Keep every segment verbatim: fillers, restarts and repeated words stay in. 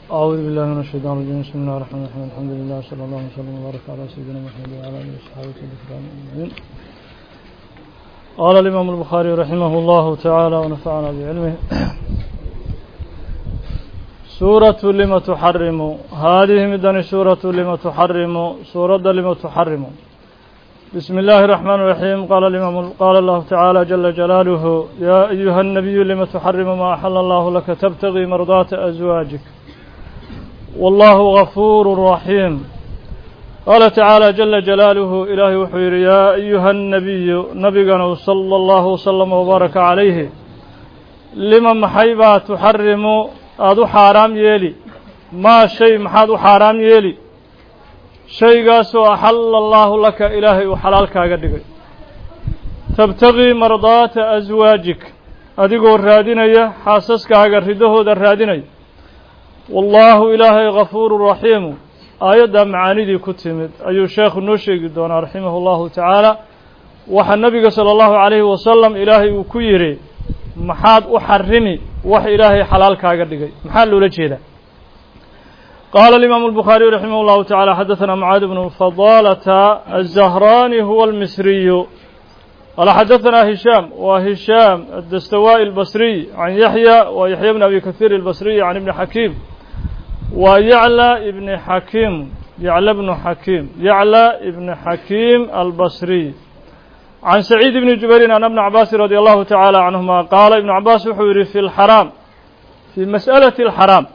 أعوذ بالله من الشيطان الرجيم. بسم الله الرحمن الرحيم. الحمد لله صلى الله وسلم وبارك على سيدنا محمد وعلى آله وصحبه أجمعين. قال الإمام البخاري رحمه الله تعالى ونفعنا بعلمه. سورة لما تحرم. هذه مدن سورة لما تحرم. سورة لما تحرم. بسم الله الرحمن الرحيم. قال الإمام قال الله تعالى جل جلاله: يا أيها النبي لما تحرم ما أحل الله لك تبتغي مرضات أزواجك والله غفور رحيم. قال تعالى جل جلاله: إلهي وحير يا أيها النبي نبينا صلى الله وسلم وبارك عليه لما محيبا تحرم أدو حرام يلي ما شيء محادو حرام يلي شيء قاسو أحل الله لك إلهي وحلالك أقدق تبتغي مرضات أزواجك أدقو الرادينية حاسسك أقرده ذا الرادينية والله إلهي غفور رحيم. آيات معاني دي كتمت أيو شيخ النوشي قدونا رحمه الله تعالى وحى النبي صلى الله عليه وسلم إلهي وكيري محاد أحرمي وحي إلهي حلال كاقردقي محال لولا جيدا. قال الإمام البخاري رحمه الله تعالى حدثنا معاذ بن فضالة الزهراني هو المصري قال حدثنا هشام وهشام الدستوائي البصري عن يحيى ويحيى بن أبي كثير البصري عن ابن حكيم ويعلى ابن حكيم يعلى ابن حكيم يعلى ابن حكيم البصري عن سعيد بن جبير عن ابن عباس رضي الله تعالى عنهما قال ابن عباس وحوري في الحرام في مسألة الحرام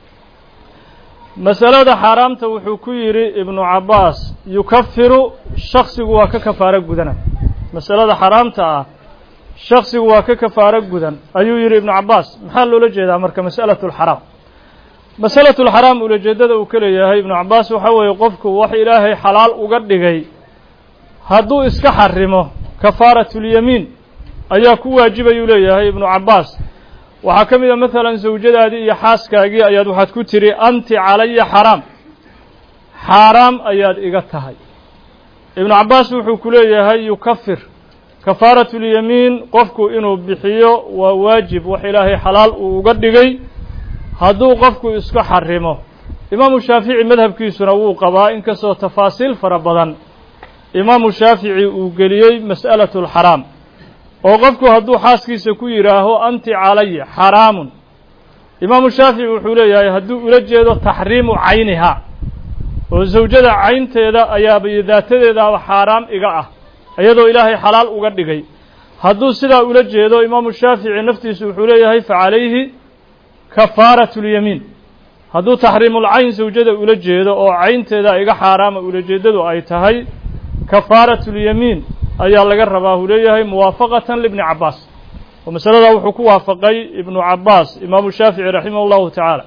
مسألة حرام توحكيري ابن عباس يكفر شخص وككفارة جدنا مسألة حرام تا شخص وككفارة جدا أيو يري ابن عباس محل لجيدا مرك مسألة الحرام مسألة الحرام ولجدد وكليه ابن عباس وحوى يقفك وحي إلهي حلال وقدقي هدو اسكحرمه كفارة اليمين أياكو واجب يليه ابن عباس وحكم إذا مثلا زوجة هذه يحاسك أياد وحد كتري أنت علي حرام حرام أياد إغتهي ابن عباس وحكوليه يكفر كفارة اليمين قفك إنه بحيو وواجب وحي إلهي حلال وقدقي هدو قفكو اسكو حرمه. إمام الشافعي مذهب كيسنا وقضاء إنكسو تفاصيل فربضان إمام الشافعي وقليي مسألة الحرام وقفكو هدو حاسكي سكو يراهو أنت علي حرام. إمام الشافعي وحوليه هدو ألجيدو تحريم عينها وزوجة عين تيدا أيابي ذات تيدا وحرام إقاء أيضو إلهي حلال وقدقي هدو سيدا ألجيدو إمام الشافعي نفتي سوحوليه فعليه كفارة اليمين هذا تحريم العين زوجة أولجيده أو عين تدا إيجا حرام أولجيده أي تهي كفارة اليمين أي الله جربه ليه موافقة لابن عباس ومسألة وحكوا وافقي ابن عباس إمام الشافعي رحمه الله تعالى.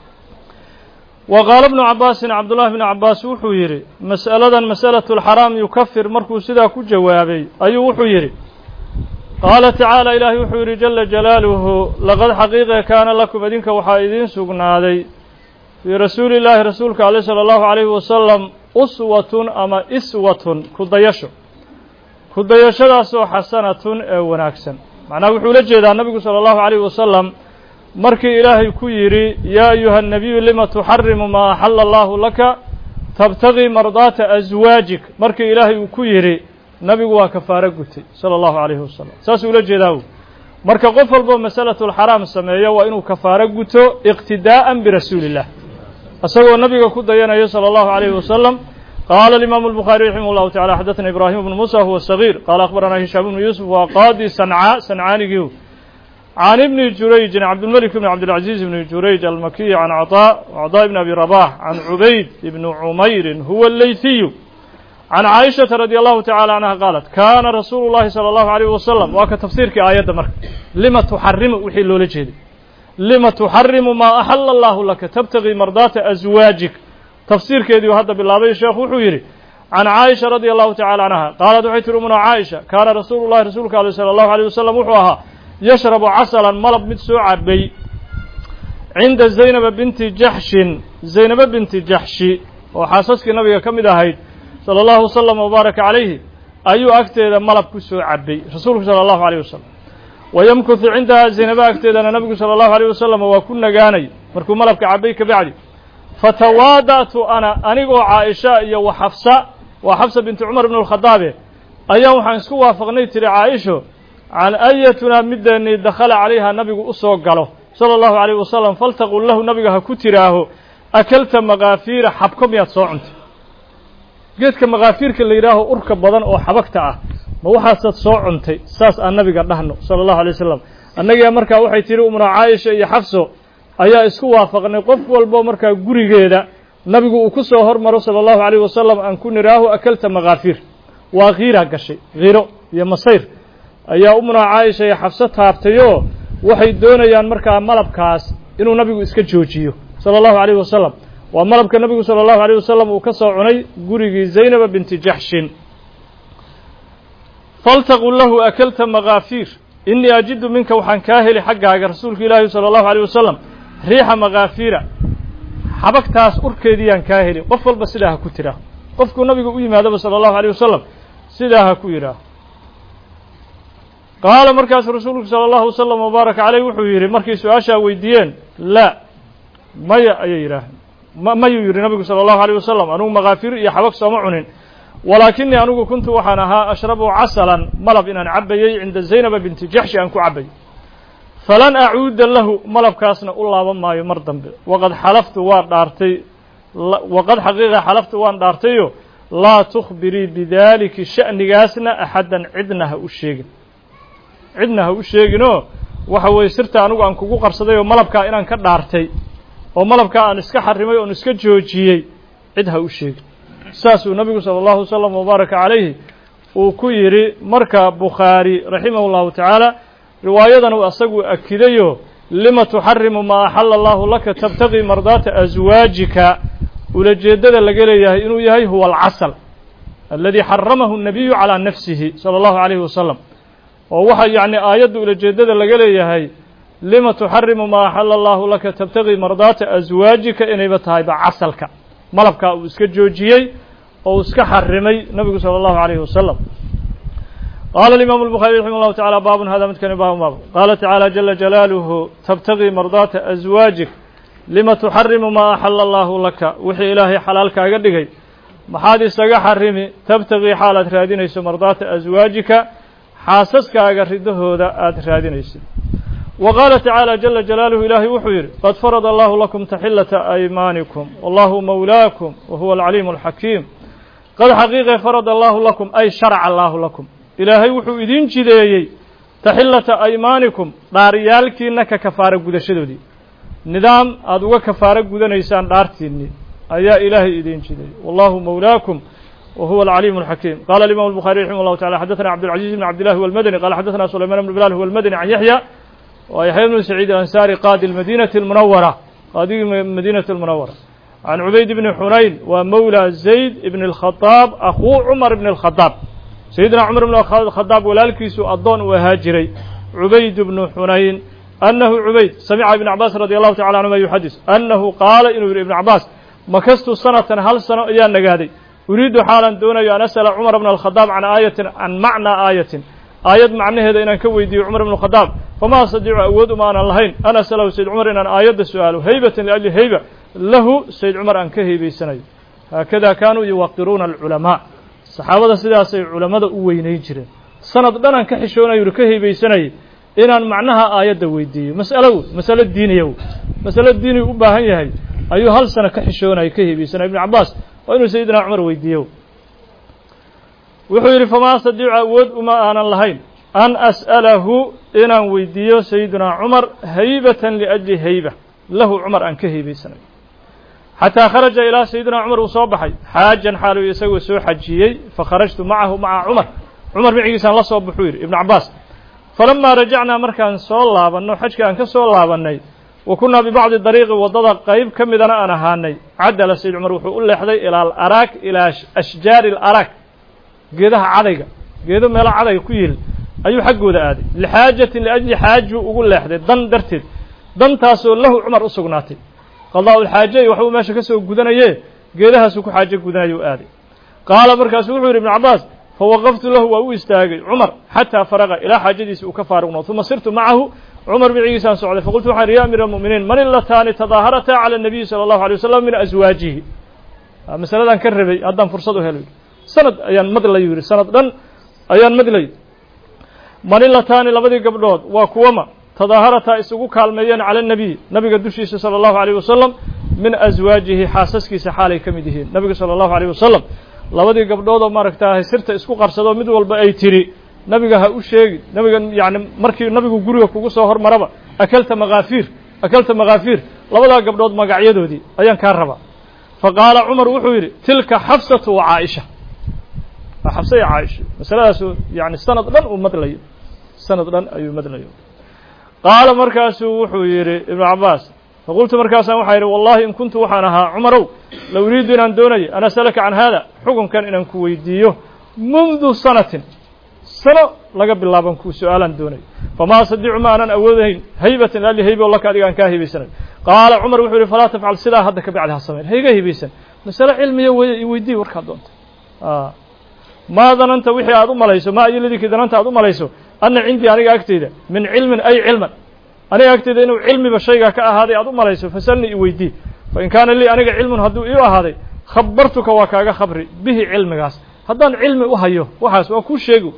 وقال ابن عباس عبد الله بن عباس وحويري مسألة مسألة الحرام يكفر مركو سدا كجوابي أي وحويري. قال تعالى إلهي وحوري جل جلاله لقد حقيقة كان لكم بدينك وحائدين سقنادي في رسول الله رسولك عليه صلى الله عليه وسلم أسوة أما إسوة كديشو كديشو داسو حسنة وناكسن معناه وحولة جيدا النبي صلى الله عليه وسلم مركي إلهي كيري يا أيها النبي لما تحرم ما حل الله لك تبتغي مرضات أزواجك مركي إلهي كيري nabigu waa kafaaro gutay sala allahu calayhi wasalam saas ula jeedaa marka qof walba mas'alatul xaraam sameeyo waa inuu kafaaro guto iqtidaa'an birasuulillah asagoo nabiga ku dayanayo sala allahu calayhi wasalam. qaala al-imaam al-bukhari rahimahullahu ta'ala hadathana ibrahim ibn musa huwa as-saghir qaala akhbarana hisham ibn yusuf wa qadi san'a san'anihi عن ابن جريج عبد الملك بن عبد العزيز بن جريج المكي عن عطاء وعطاء بن ابي رباح عن عبيد بن عمير هو الليثي عن عائشة رضي الله تعالى عنها قالت كان رسول الله صلى الله عليه وسلم وكتفسير كآيات مرك لما تحرم وحلو لجهد لما تحرم ما أحل الله لك تبتغي مرضات أزواجك تفسير كذي وهذا بالله الشيخ وحويري عن عائشة رضي الله تعالى عنها قالت وحيت من عائشة كان رسول الله رسولك صلى الله عليه وسلم وحوها يشرب عسلا ملب متسوع بي عند زينب بنت جحش زينب بنت جحش وحاسسك النبي كم إذا هيد صلى الله وسلم وبارك عليه أيو أكتد ملب كسو عبي رسولك صلى الله عليه وسلم ويمكث عندها زينب أكتد أن النبي صلى الله عليه وسلم وكنا جاني markuu malabka cabay ka bacdi fatawaada'tu ana anigoo caaisha iyo wa xafsa waa xafsa binti cumar ibn alkhadaabe ayaa waxaan isku waafaqnay tiri caaisho can ayatunaa mideennii dakhala calayha nabigu u soo galo sala allahu calayh wasalam faltaqul lahu nabiga ha ku tiraaho akalta makaafiira xabko miyaad soo cuntay geedka makaafiirka la yidhaaho urka badan oo xabagta ah ma waxaasaad soo cuntay saas aan nabiga dhahno sala allahu alay wasalam annagaa markaa waxay tihi umna caaisha iyo xafso ayaa isku waafaqnay qof walbo markaa gurigeeda nabigu uu ku soo hormaro sala allahu calayh wasalam aan ku nidhaaho akalta makaafiir waa kiiraa gashay kiiro iyo masayr ayaa umna caaisha iyo xafso taabtayoo waxay doonayaan markaa malabkaas inuu nabigu iska joojiyo sala allahu calayh wasalam waa malabka nabigu sala allahu calayh wasalam uu ka soo cunay gurigii zaynaba binti jaxshin faltaqul lahu akalta makaafiir inii ajidu minka waxaan kaa heli xaggaaga rasuulka ilaahi sala allahu calayh wasalam riixa makaafiira xabagtaas urkeediiyaan kaa heli qof walba sidaa ha ku tiraa qofkuu nabigu u yimaadaba sala allahu calayh wasalam sidaa ha ku yidhaah qaala markaas rasuulku sala allahu wasalam wabaaraka caleyh wuxuu yidhi markay su-aashaa weydiiyeen laa maya ayay yidhaaheen ma mayuu yidhi nabigu sala allahu alayh wasalam anugu makaafiir iyo xabag sooma cunin walaakinii anigu kuntu waxaan ahaa ashrabu casalan malab inaan cabbayey cinda zaynaba binti jaxshi aan ku cabbayy falan acuuda lahu malabkaasna u laaban maayo mar dambe waqad xalaftu waan dhaartay waqad xaqiiqa xalaftu waan dhaartayo laa tukhbirii bidaaliki sha'nigaasna axaddan cidna ha u sheegin cidna ha u sheeginoo waxa weeye sirta anigu aan kugu qarsaday oo malabkaa inaan ka dhaartay oo malabkaa aan iska xarimay oon iska joojiyey cid ha u sheegin saasuu nabigu sala allahu wasalam wabaaraka calayhi uu ku yidhi marka bukhaari raximah allahu tacaala riwaayadan uu asagu akidayo lima tuxarimu maa axala allahu laka tabtaqii mardaata aswaajika ulajeeddada laga leeyahay inuu yahay huwa alcasal aladi xaramahu الnabiyu calىa nafsihi salى اllahu عalayhi wasalam oo waxa yacni aayadda ulajeeddada laga leeyahay lima tuxarimu maa axala allahu laka tabtaqii mardaata aswaajika inayba tahayba casalka malabkaa uu iska joojiyey oo uu iska xarimay nabigu salى اllahu عalayhi wasalam qaala الimaamu الbukhaari raximah اllahu taعala baabun hada midkani baabun baab qaala tacaala jala jalaaluhu tabtaqii mardaata aswaajik lima tuxarimu maa axala allahu laka wixii ilaahay xalaal kaaga dhigay maxaad isaga xarimi tabtaqii xaalaad raadinayso mardaata aswaajika xaasaskaaga ridahooda aada raadinaysid wa qaala tacaala jala jalaaluhu ilaahay wuxuu yidhi qad farada allahu lakum taxillata aymaanikum wallahu mawlaakum wa huwa alcaliimu alxakiim qad xaqiiqe farada allahu lakum ay sharaca allahu lakum ilaahay wuxuu idiin jideeyey taxillata aymaanikum dhaaryaalkiina ka kafaara gudashadoodii nidaam aada uga kafaaro gudanaysaan dhaartiinii ayaa ilaahay idiin jideeyey wallahu mawlaakum وهو العليم الحكيم قال الإمام البخاري رحمه الله تعالى حدثنا عبد العزيز بن عبد الله هو المدني قال حدثنا سليمان بن بلال هو المدني عن يحيى ويحيى بن سعيد الأنصاري قاضي المدينة المنورة قاضي المدينة المنورة عن عبيد بن حنين ومولى زيد بن الخطاب أخو عمر بن الخطاب سيدنا عمر بن الخطاب ولالكيس أضون وهاجري عبيد بن حنين أنه عبيد سمع ابن عباس رضي الله تعالى عنهما يحدث أنه قال إنه ابن عباس مكثت سنة هل سنة إيان نقادي أريد حالا دون أن أسأل عمر بن الخطاب عن آية عن معنى آية آية معنى هذا إن كويدي عمر بن الخطاب فما أستطيع أود ما أنا اللهين أنا أسأله سيد عمر إن آية السؤال هيبة لأجل هيبة له سيد عمر أن كهيبي سنة هكذا كانوا يوقرون العلماء الصحابة سيدا سيد علماء أوين يجري سنة دانا كحشونا يركهيبي سنة إن معناها آية ويدي مسألة مسألة دينية مسألة دينية أباها هي أيها هل سنة كحشونا يكهيبي سنة ابن عباس وإنه سيدنا عمر ويديو وحير فما أستطيع أود وما أنا اللهين أن أسأله إن ويديو سيدنا عمر هيبة لأجل هيبة له عمر أن كهيبي سنة حتى خرج إلى سيدنا عمر وصبحي حاجا حاله يسوي سوء حجيي فخرجت معه مع عمر عمر بن عيسى الله صوب بحوير ابن عباس فلما رجعنا مركان صلى الله بأنه حج كان كسول الله بأنه وكنا ببعض الطريق وضد قريب كم إذا أنا هاني عدل سيد عمر وحول لحظي إلى الأراك إلى أشجار الأراك جيدها عديقة جيدهم يلا عديقة كويل أي حقه ذا هذه لحاجة لأجل حاجة وقول لحظي ضن درتد ضن تاسو له عمر أسقناتي قال الحاجة وحول ما شكسه قدنا يه جيدها سوق حاجة قدنا يؤدي قال بركاس عمر بن عباس فوقفت له وهو يستاجي عمر حتى فرغ إلى حاجتي وكفارنا ثم صرت معه عمر بن عيسى سعد فقلت وحر يا أمير المؤمنين من اللتان تظاهرتا على النبي صلى الله عليه وسلم من أزواجه مسألة كربي أدام فرصته هلوي سند أيان مدلي يوري سند دن أيان مدلي من اللتان لبدي قبلود وكوما تظاهرتا اسقو كالميان على النبي نبي قدوشي صلى الله عليه وسلم من أزواجه حاسسكي سحالي كمدهين نبي صلى الله عليه وسلم لبدي قبلود ما ركتاه سرت اسقو قرصدو مد والبا اي تري نبيغا ها u sheegi nabiga yaani markii nabigu guriga kugu soo hormaraba akalta magaafir akalta magaafir labada gabdhood magacyadoodii ayaan ka raba faqala umar wuxuu yiri tilka hafsatu wa aisha hafsa ya aisha masaladaas yaani sanad dhan uu madlayo sanad dhan ayuu madlayo qala markaas wuxuu yiri ibn abbas faqultu markaas waxa yiri wallahi in kuntu waxanaha umarow law uriidu an doonay ana salaka an hada xukunkan inaan ku weydiiyo mundu sanatin sano laga bilaaban ku su'aalan doonay fama sadicu ma anan awoodayn haybatan ali haybo laka adigan ka haybaysan qaala umar wuxuu yiri falaa tafcal sida hadda ka bacda sameer hayga haybaysan masala cilmiye way weydii warka doonta ah ma dananta wixii aad u malayso ma ayilidii kidananta aad u malayso anna cindi aniga agteeda min cilmin ay cilman aniga agteeda inuu cilmi ba shayga ka ahaaday aad u malayso fasalni weydii fa in kaana li aniga cilmun haduu ii ahaaday khabartuka wa kaaga khabri bihi cilmigaas haddaan cilmi u hayo waxaas waa ku sheego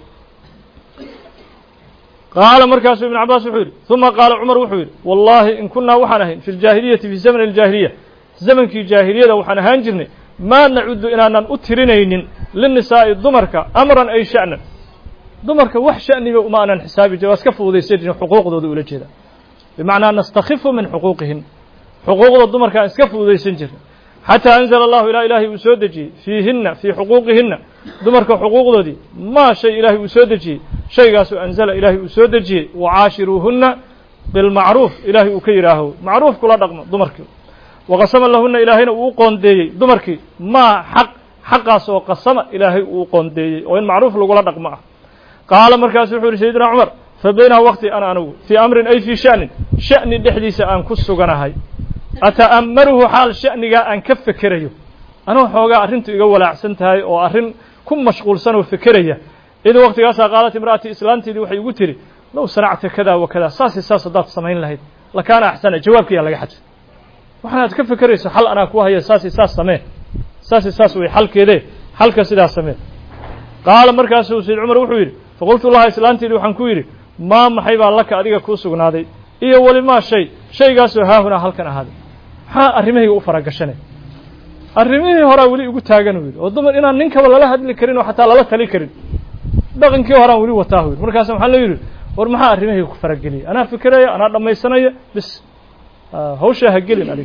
قال مركز ابن عباس وحوري ثم قال عمر وحوري والله إن كنا وحنهن في الجاهلية في زمن الجاهلية زمن كي جاهلية وحنهن جرني ما نعد إن أترنين للنساء الضمرك أمرا أي شأن ضمرك وح شأني وما أنا حسابي جواز كفو ذي سجن حقوق ذو ولا كذا بمعنى نستخف من حقوقهن حقوق الضمرك اسكفوا ذي سنجر حتى أنزل الله إلى إلهي وسودجي فيهن في حقوقهن دمرك حقوق ذي ما شيء إلهي وسودجي شيء قاسو أنزل إلهي وسودجي وعاشروهن بالمعروف إلهي وكيراه معروف كل رقم دمرك وقسم لهن إلهينا وقون دي دمرك ما حق حق سو قسم إلهي وقون دي وإن معروف لقول رقم قال مركز حور سيدنا عمر فبين وقت أنا أنو في أمر أي في شأن شأن الحديث أن كسو جناهي أتأمره حال شأنك أن كف كريه أنا حوجا أرنت يقول أحسنتها أو أرن كم مشغول سنة وفكرية إذا وقت قاسا قالت امرأة إسلامتي دي وحي قتري لو صنعت كذا وكذا ساسي ساس ضات سمعين لهيد لكان أحسن جوابك يا لقحت وحنا تكف كريس حل أنا كوها هي ساسي ساس سمين ساسي ساس وحل كذا حل كسيدا سمين قال مركز سيد عمر وحويري فقلت الله إسلامتي دي وحن كويري ما محيبا لك أديك كوسو نادي إيه ولي ما شيء شيء قاسو ها هنا هل كان هذا ها أرميه وفرق الشنة أرميه هرا ولي يقول تاجنويل وضمن إن نينك ولا لا هاد الكرين وحتى لا لا تلي كرين دقن كي هرا ولي وتاهويل مركز محل يقول ورمها أرميه وفرق جلي أنا فكرة أنا لما يسنايا بس آه هوش هجلين عليه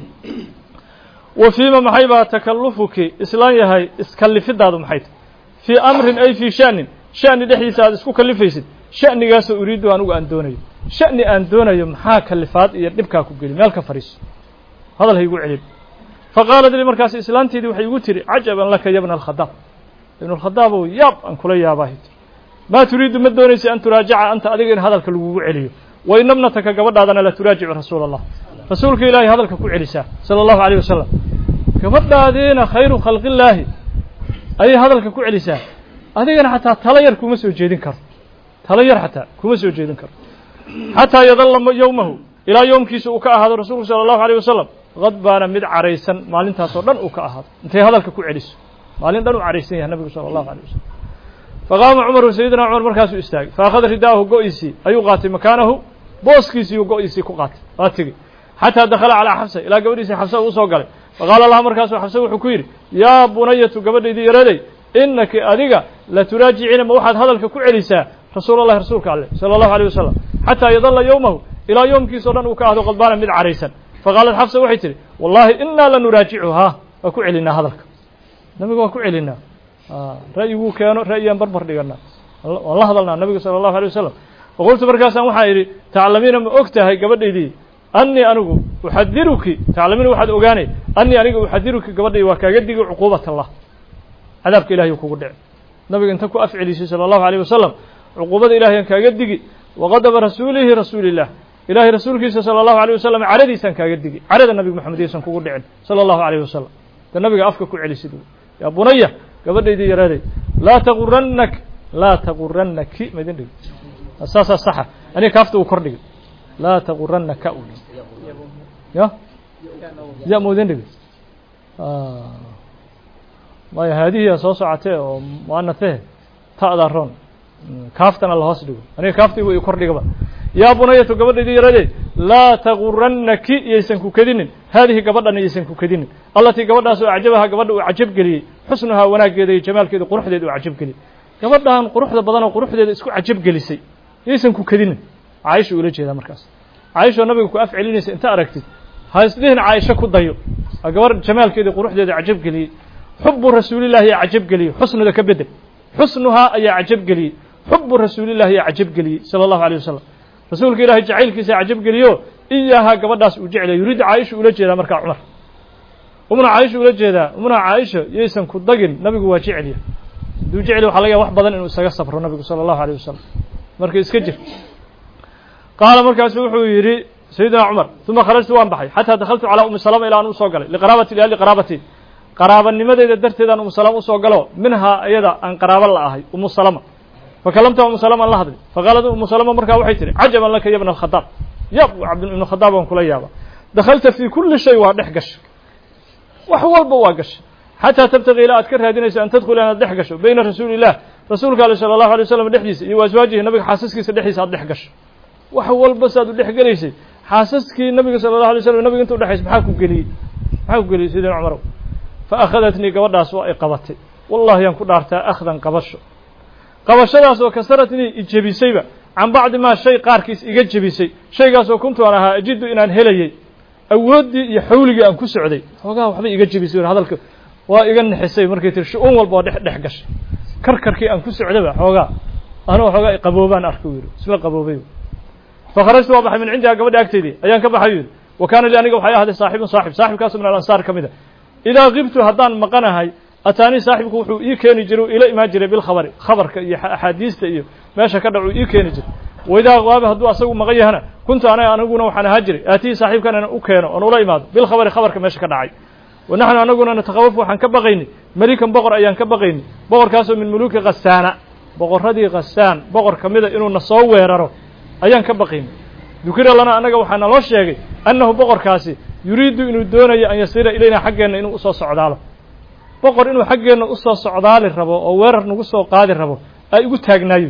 وفيما محيبا تكلفك إسلامي هاي إسكلف الدادو محيط في أمر أي في شأن شأن دحي ساد إسكو كلفيسد شأن جالس أريد أن أندوني شأن أندوني محا كلفات يدبكا كوجلي مالك فريس هذا اللي يقول عليه فقال لي مركز إسلامتي دي وحي يقول عجبا لك يا ابن الخطاب ابن الخطاب ياب أن كل يا باهت ما تريد من دونيس أن تراجع أنت أدين هذا الكلو عليه وإن ابنتك قبل هذا لا تراجع رسول الله رسولك إلهي هذا الكلو عليه صلى الله عليه وسلم قبل هذين خير خلق الله أي هذا الكلو عليه أدين حتى تلاير كم سوجيدين كر تلاير حتى كم سوجيدين كر حتى يظل يومه إلى يوم كيس وكأ هذا الرسول صلى الله عليه وسلم غضبان مد عريسا مالين تاسودن وكأ هذا انت هذا الكو عليس مالين دنو عريسين يا النبي صلى الله عليه وسلم فقام عمر سيدنا عمر مركز استاغ فاخذ رداه قويسي ايو قاتي مكانه بوسكيسي قويسي كو قات قاتي حتى دخل على حفصه الى قبريسي حفصه وسو غلي فقال الله مركز حفصه وحو كير يا بنيه قبديدي يرادي انك اديغا لا تراجعين ما واحد هذا الكو عليسا رسول الله رسولك عليه صلى الله عليه وسلم حتى يظل يومه إلى يوم كيسودان وكأهدو قضبانا من عريسا فقالت حفصة وحيتري والله إنا لنراجعها وكعلنا هذاك نبي وكعلنا آه. رأيه كانوا رأيا بربر لقنا والله ظلنا النبي صلى الله عليه وسلم وقلت بركاسا وحايري تعلمين من أكتها قبل إيدي أني أنا أحذرك تعلمين واحد أغاني أني أنا أحذرك قبل إيدي وكاقدق عقوبة الله عذابك إلهي وكوكو دع نبي أن تكو أفعلي صلى الله عليه وسلم عقوبة إلهي كاقدق وغضب رسوله رسول الله إلهي رسولك صلى الله عليه وسلم عردي سان كاقدقي عرد النبي محمد يسان كوكو دعين صلى الله عليه وسلم النبي أفك كعلي سيدو يا بنية قبل يدي يرادي لا تغرنك لا تغرنك ما يدين أساسا صحة أنا كافته وكردي laa tagurannaka uli ya ya moodin dhig maya haadihiya soo socotee oo mu'anathee ta'da roon kaaftana la hoos dhigo aniga kaaftiigu i kor dhigaba yaa bunayatu gabadhaydii yaradee laa tagurannaki yaysan ku kadinin haadihi gabadhana yaysan ku kadinin allatii gabadhaas oo acjabaha gabadha uu cajab geliyey xusnuhaa wanaaggeeda iyo jamaalkeeda quruxdeeda uu cajab geliyey gabadhan quruxda badan oo quruxdeeda isku cajab gelisay yaysan ku kadinin caaisha ula jeedaa markaas caaisha oo nabiga ku af celinaysa inta aragtid ha isdhihin caaisha ku dayo gabadh jamaalkeeda quruxdeeda cajab geliyey xubu rasuulillahi yaa cajab geliyey xusnuda ka bedel xusnuhaa ayaa cajab geliyey xubu rasuulillahi yaa cajab geliyey sala allahu alayh wasalam rasuulka ilaahay jacaylkiisa cajab geliyo iyaahaa gabadhaas uu jeclay yuriid caaisha ula jeedaa markaa cumar umna caaisha ula jeedaa umna caaisha yaysan ku dagin nabigu waa jecelya hadduu jecel waxa laga yaaba wax badan inuu isaga sabro nabigu sala allahu alayh wasalam marka iska jir qaala markaasu wuxuu yidhi sayidina cumar uma kharajtu waan baxay xataa dakhaltu calaa umi salama ilaa aan usoo galay liqaraabati liahli qaraabati qaraabanimadeeda darteedaan umu salama usoo galo minhaa iyada aan qaraabo la ahay umu salama fakalamta umu salama aan la hadlay faqaalad umu salama markaa waxay tihi cajaban laka ya bna alkhadaab yab cabd ibnu khadaab waan kula yaaba dakhalta fii kulli shay waa dhex gashay wax walba waa gashay xataa tabtaqi ilaa aad ka raadinayso an tadkhula inaad dhex gasho bayna rasuuli illah rasuulka ale sala allahu alay wasalam dhexdiisa iyo waaswaajihi nabiga xaasaskiisa dhexdiisa aad dhex gasho wax walba saad u dhex gelaysay xaasaskii nabiga sala allahu alay slam nabiga inta udhexaysa maxaa ku geliyey maxaa ku geliyey sayidina cumarow fa akhadatnii gabadhaas waa ay qabatay wallahi yaan ku dhaartaa akhdan qabasho qabashadaas oo kasaratnii ijebisayba can bacdi maa shay qaarkiis iga jebisay shaygaasoo kuntu aan ahaa ajidu inaan helayey awooddii iyo xawligii aan ku socday xoogaha waxbay iga jebisay hadalka waa iga nixisay markay tiri shu-uun walba oo dhex dhex gashay karkarkii aan ku socdaba xoogaa anuu xoogaa i qaboobaan arkay u yidhi isla qaboobay fakharajtu waa baxay min cindihaa gabadha agteydii ayaan ka baxay u yidhi wa kaana li aniga waxay ahday saaxibun saaxib saaxibkaasoo min alansaar ka mid a idaa qibtu haddaan maqanahay ataanii saaxibku wuxuu ii keeni jiray ila imaan jiray bilkhabari khabarka iyo axaadiista iyo meesha ka dhacuu ii keeni jiray waidaa qaaba hadduu asagu maqan yahana kuntu ana aniguna waxaan ahaa jiray aatihi saaxiibkan inaan u keeno oon ula imaado bilkhabari khabarka meesha ka dhacay wa naxnu anaguna natakawafu waxaan ka baqaynay melikan boqor ayaan ka baqaynay boqorkaasoo min muluuki khasaana boqorradii khasaan boqor ka mida inuu na soo weeraro ayaan ka baqaynay dukira lana annaga waxaa naloo sheegay annahu boqorkaasi yuriidu inuu doonayo an yasiira ilaynaa xaggeenna inuu usoo socdaalo boqor inuu xaggeenna usoo socdaali rabo oo weerar nagu soo qaadi rabo ay igu taagnaayo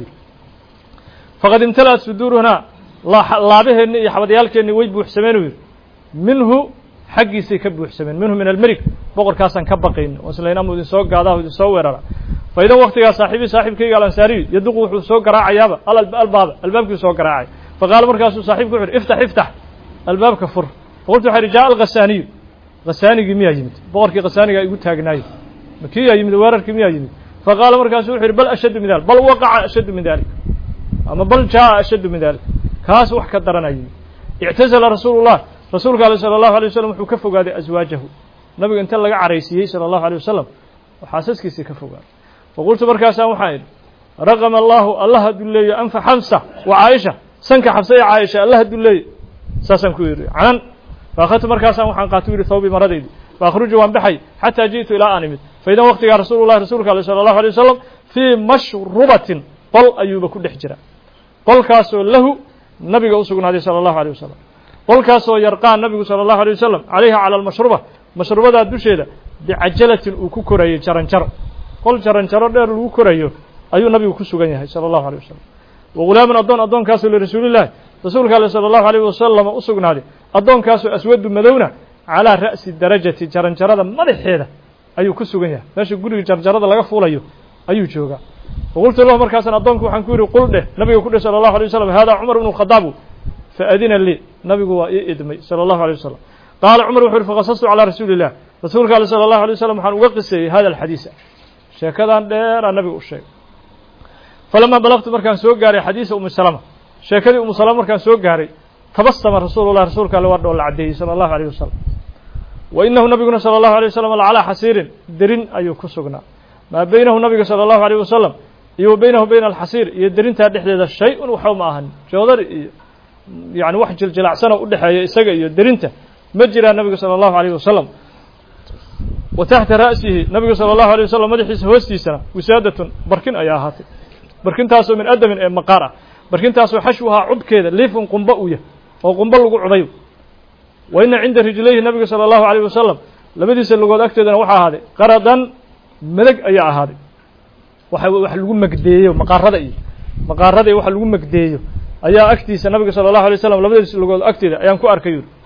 faqad imtala'at suduurunaa laabaheenni iyo xabadyaalkeenni way buuxsameen uu yidhi minhu xaggiisay ka buuxsameen minhu min almelik boqorkaasaan ka baqayna oo isla inaamu idin soo gaadaho idin soo weerara fa idan waktigaa saaxiibii saaxiibkayga alansaariyu yaduqu wuxuu soo garaacayaaba albaaba albaabkii soo garaacay faqaala markaasuu saaxiibku wuxu yidhi iftax iftax albaabka fur faqultu waxa yidhi jaa alkhasaaniyu khasaanigii miyaa yimid boqorkii khasaanigaa igu taagnaayo makiyaa yimid weerarkii miyaa yimid faqaala markaasu wuxu yidhi bal ashaddu min dalik bal waqaca ashaddu min dalik ama bal jaa ashaddu min dalik kaas wax ka daranaa yimid ictasala rasuulu llah rasuulka ale sala allahu alay wasalam wuxuu ka fogaaday aswaajahu nabiga inta laga caraysiiyey sala allahu alay wasalam oo xaasaskiisii ka fogaaday faqultu markaasaan waxaan idhi raqama allahu allaha dulleeyo anfa xabsa wa caaisha sanka xabsa ee caaisha allaha dulleeyo saasaan ku yidhi canan faakhadtu markaasaan waxaan qaatu yidhi thawbii maradaydi faakruju waan baxay xataa ji'tu ilaa aan imid fa idan waktigaa rasuulu llahi rasuulka ale sala allahu alay wasalam fii mashrubatin qol ayuuba ku dhex jira qolkaasoo lahu nabiga u sugnaaday sala allahu alay wasalam qolkaasoo yarqaan nabigu sala allahu alay wasalam calayha cala almashruba mashrubadaa dusheeda bicajalatin uu ku korayay jaranjaro qol jaranjaro dheer lagu korayo ayuu nabigu ku sugan yahay sala allahu alay wasalam wa ghulaaman addoon addoonkaasoo lirasuulillahi rasuulka ale sala allahu alayh wasalam u sugnaaday addoonkaasoo aswadu madowna calaa ra'si darajati jaranjarada madaxeeda ayuu ku sugan yahay meesha guriga jaranjarada laga fuulayo ayuu joogaa faqultu lahu markaasaan addoonku waxaan ku yidhi qul dheh nabiga ku dheh sala allahu alay wasalam haadaa cumar ibnu khadaabu faadina lii nabigu waa ii idmay sala allahu alay wasalam qaala cumar wuxu uhi faqasastu calaa rasuuli illah rasuulka ale sala allahu alay wasalam waxaan uga qiseeyey hada alxadiisa sheekadan dheeraa nabiga u sheegay falamaa balagtu markaan soo gaaray xadiisa umi salama sheekadii umu salama markaan soo gaaray tabasama rasuululah rasuulka alle waa dhoolla caddeeyey sala allahu alayh wasalam wa inahu nabiguna sala allahu alay wasalam lacalaa xasiirin derin ayuu ku sugnaa maa beynahu nabiga sala allahu alayh wasalam iyo wa beynahu bayna alxasiir iyo derintaa dhexdeeda shay-un waxba ma ahan joodari iyo yani wax jiljilacsanoo u dhexeeya isaga iyo derinta ma jiraan nabiga sala allahu alayh wasalam wa taxta ra'sihi nabiga sala allahu alay wasalam madaxiisa hoostiisana wisaadatun barkin ayaa ahaatay barkintaasoo min adamin ee maqaar ah barkintaasoo xashwahaa cubkeeda liifun qumba u yah oo qumbo lagu cuday wa inna cinda rijlayhi nabiga sala allahu alayh wasalam labadiisa lugood agteedana waxaa ahaaday qaradan madag ayaa ahaaday waxa wax lagu magdeeyo maqaarada iyo maqaarada iyo waxa lagu magdeeyo ayaa agtiisa nabiga sala allahu alay wasalam labadiisa lugood agteeda ayaan ku arkay yuri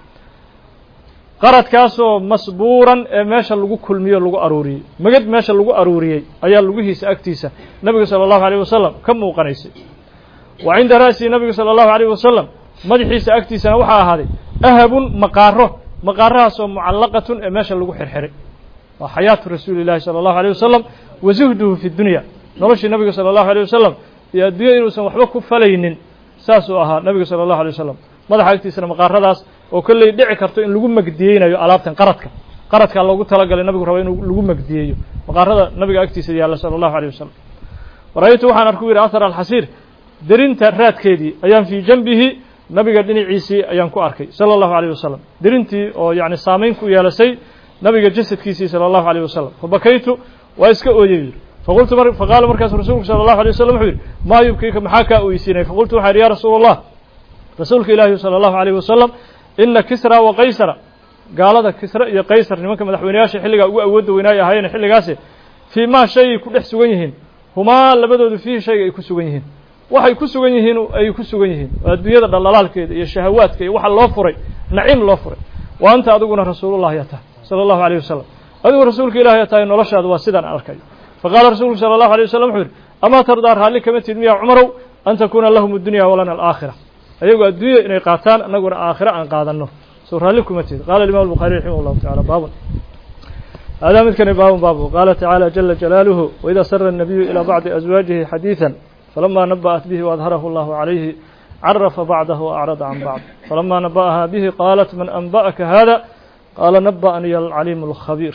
qaradkaasoo masbuuran ee meesha lagu kulmiyo lagu aruuriyey magad meesha lagu aruuriyey ayaa lugihiisa agtiisa nabiga sala allahu alayh wasalam ka muuqanaysay wa cinda ra'sihi nabiga sala allahu alayh wasalam madaxiisa agtiisana waxaa ahaaday ahabun maqaaro maqaarahaasoo mucallaqatun ee meesha lagu xirxiray waa xayaatu rasuuli llahi sala allahu alayh wasalam wa zuhduhu fi dunya noloshii nabiga sala allahu alayh wasalam iyo adduunya inuusan waxba ku falaynin saasuu ahaa nabiga sala allahu alay wasalam madaxa agtiisana maqaaradaas oo kolley dhici karto in lagu magdiyeynayo alaabtan qaradka qaradkaa loogu talagalay nabigu raba inuu lagu magdiyeeyo maqaarada nabiga agtiisa yaalla sala allahu alayh wasalam waraytu waxaan arku yidhi ahar alxasiir derinta raadkeedii ayaan fii janbihi nabiga dhinaciisii ayaan ku arkay sala allahu alayh wasalam derintii oo yacni saamayn ku yeelasay nabiga jasadkiisii sala allahu alayh wasalam fabakaytu waa iska ooyey yidhi faqultu faqaala markaas rasuulku sala allahu alay wasalam wuxuu yidhi maa yubkiika maxaa kaa oysiinay faqultu waxaa yidhi ya rasuula allah rasuulka ilaahi sala allahu alayh wasalam ina kisra wa qaysara gaalada kisra iyo qaysar nimanka madaxweyneyaasha xilligaa ugu awoodda weynaay ahaayeen xilligaasi fii maa shaygay ku dhex sugan yihiin humaa labadoodu fiihi shayga ay ku sugan yihiin waxay ku sugan yihiin ay ku sugan yihiin adduunyada dhallalaalkeeda iyo shahawaadka iyo waxa loo furay naciim loo furay wa anta adiguna rasuulullahi yaa tahay sala allahu alayh wasalam adigu rasuulka ilahi yaa tahay noloshaada waa sidaan arkayo faqaala rasuulku sala allahu alay wasalam wuxuu yidhi amaa tardaa raalli kama tid miya cumarow an takuuna lahum addunya walana alaakhira ayagu adduunya inay qaataan annaguna aakhira aan qaadanno soo raalli kuma tid qaala imam الbuخaariي raximah اllahu taعala baabun hada midkani baabun baabu qaala tacaalى jala jalaaluhu waida sara الnabiyu ilى bacdi azwaajihi xadiiثa falama nabأat bihi waadharahu اllahu عalayhi carafa bacdahu وأcrada can bacd falama nabأaha bihi qaalat man anba'aka hada qaala nabأniya alcaliim الkhabiir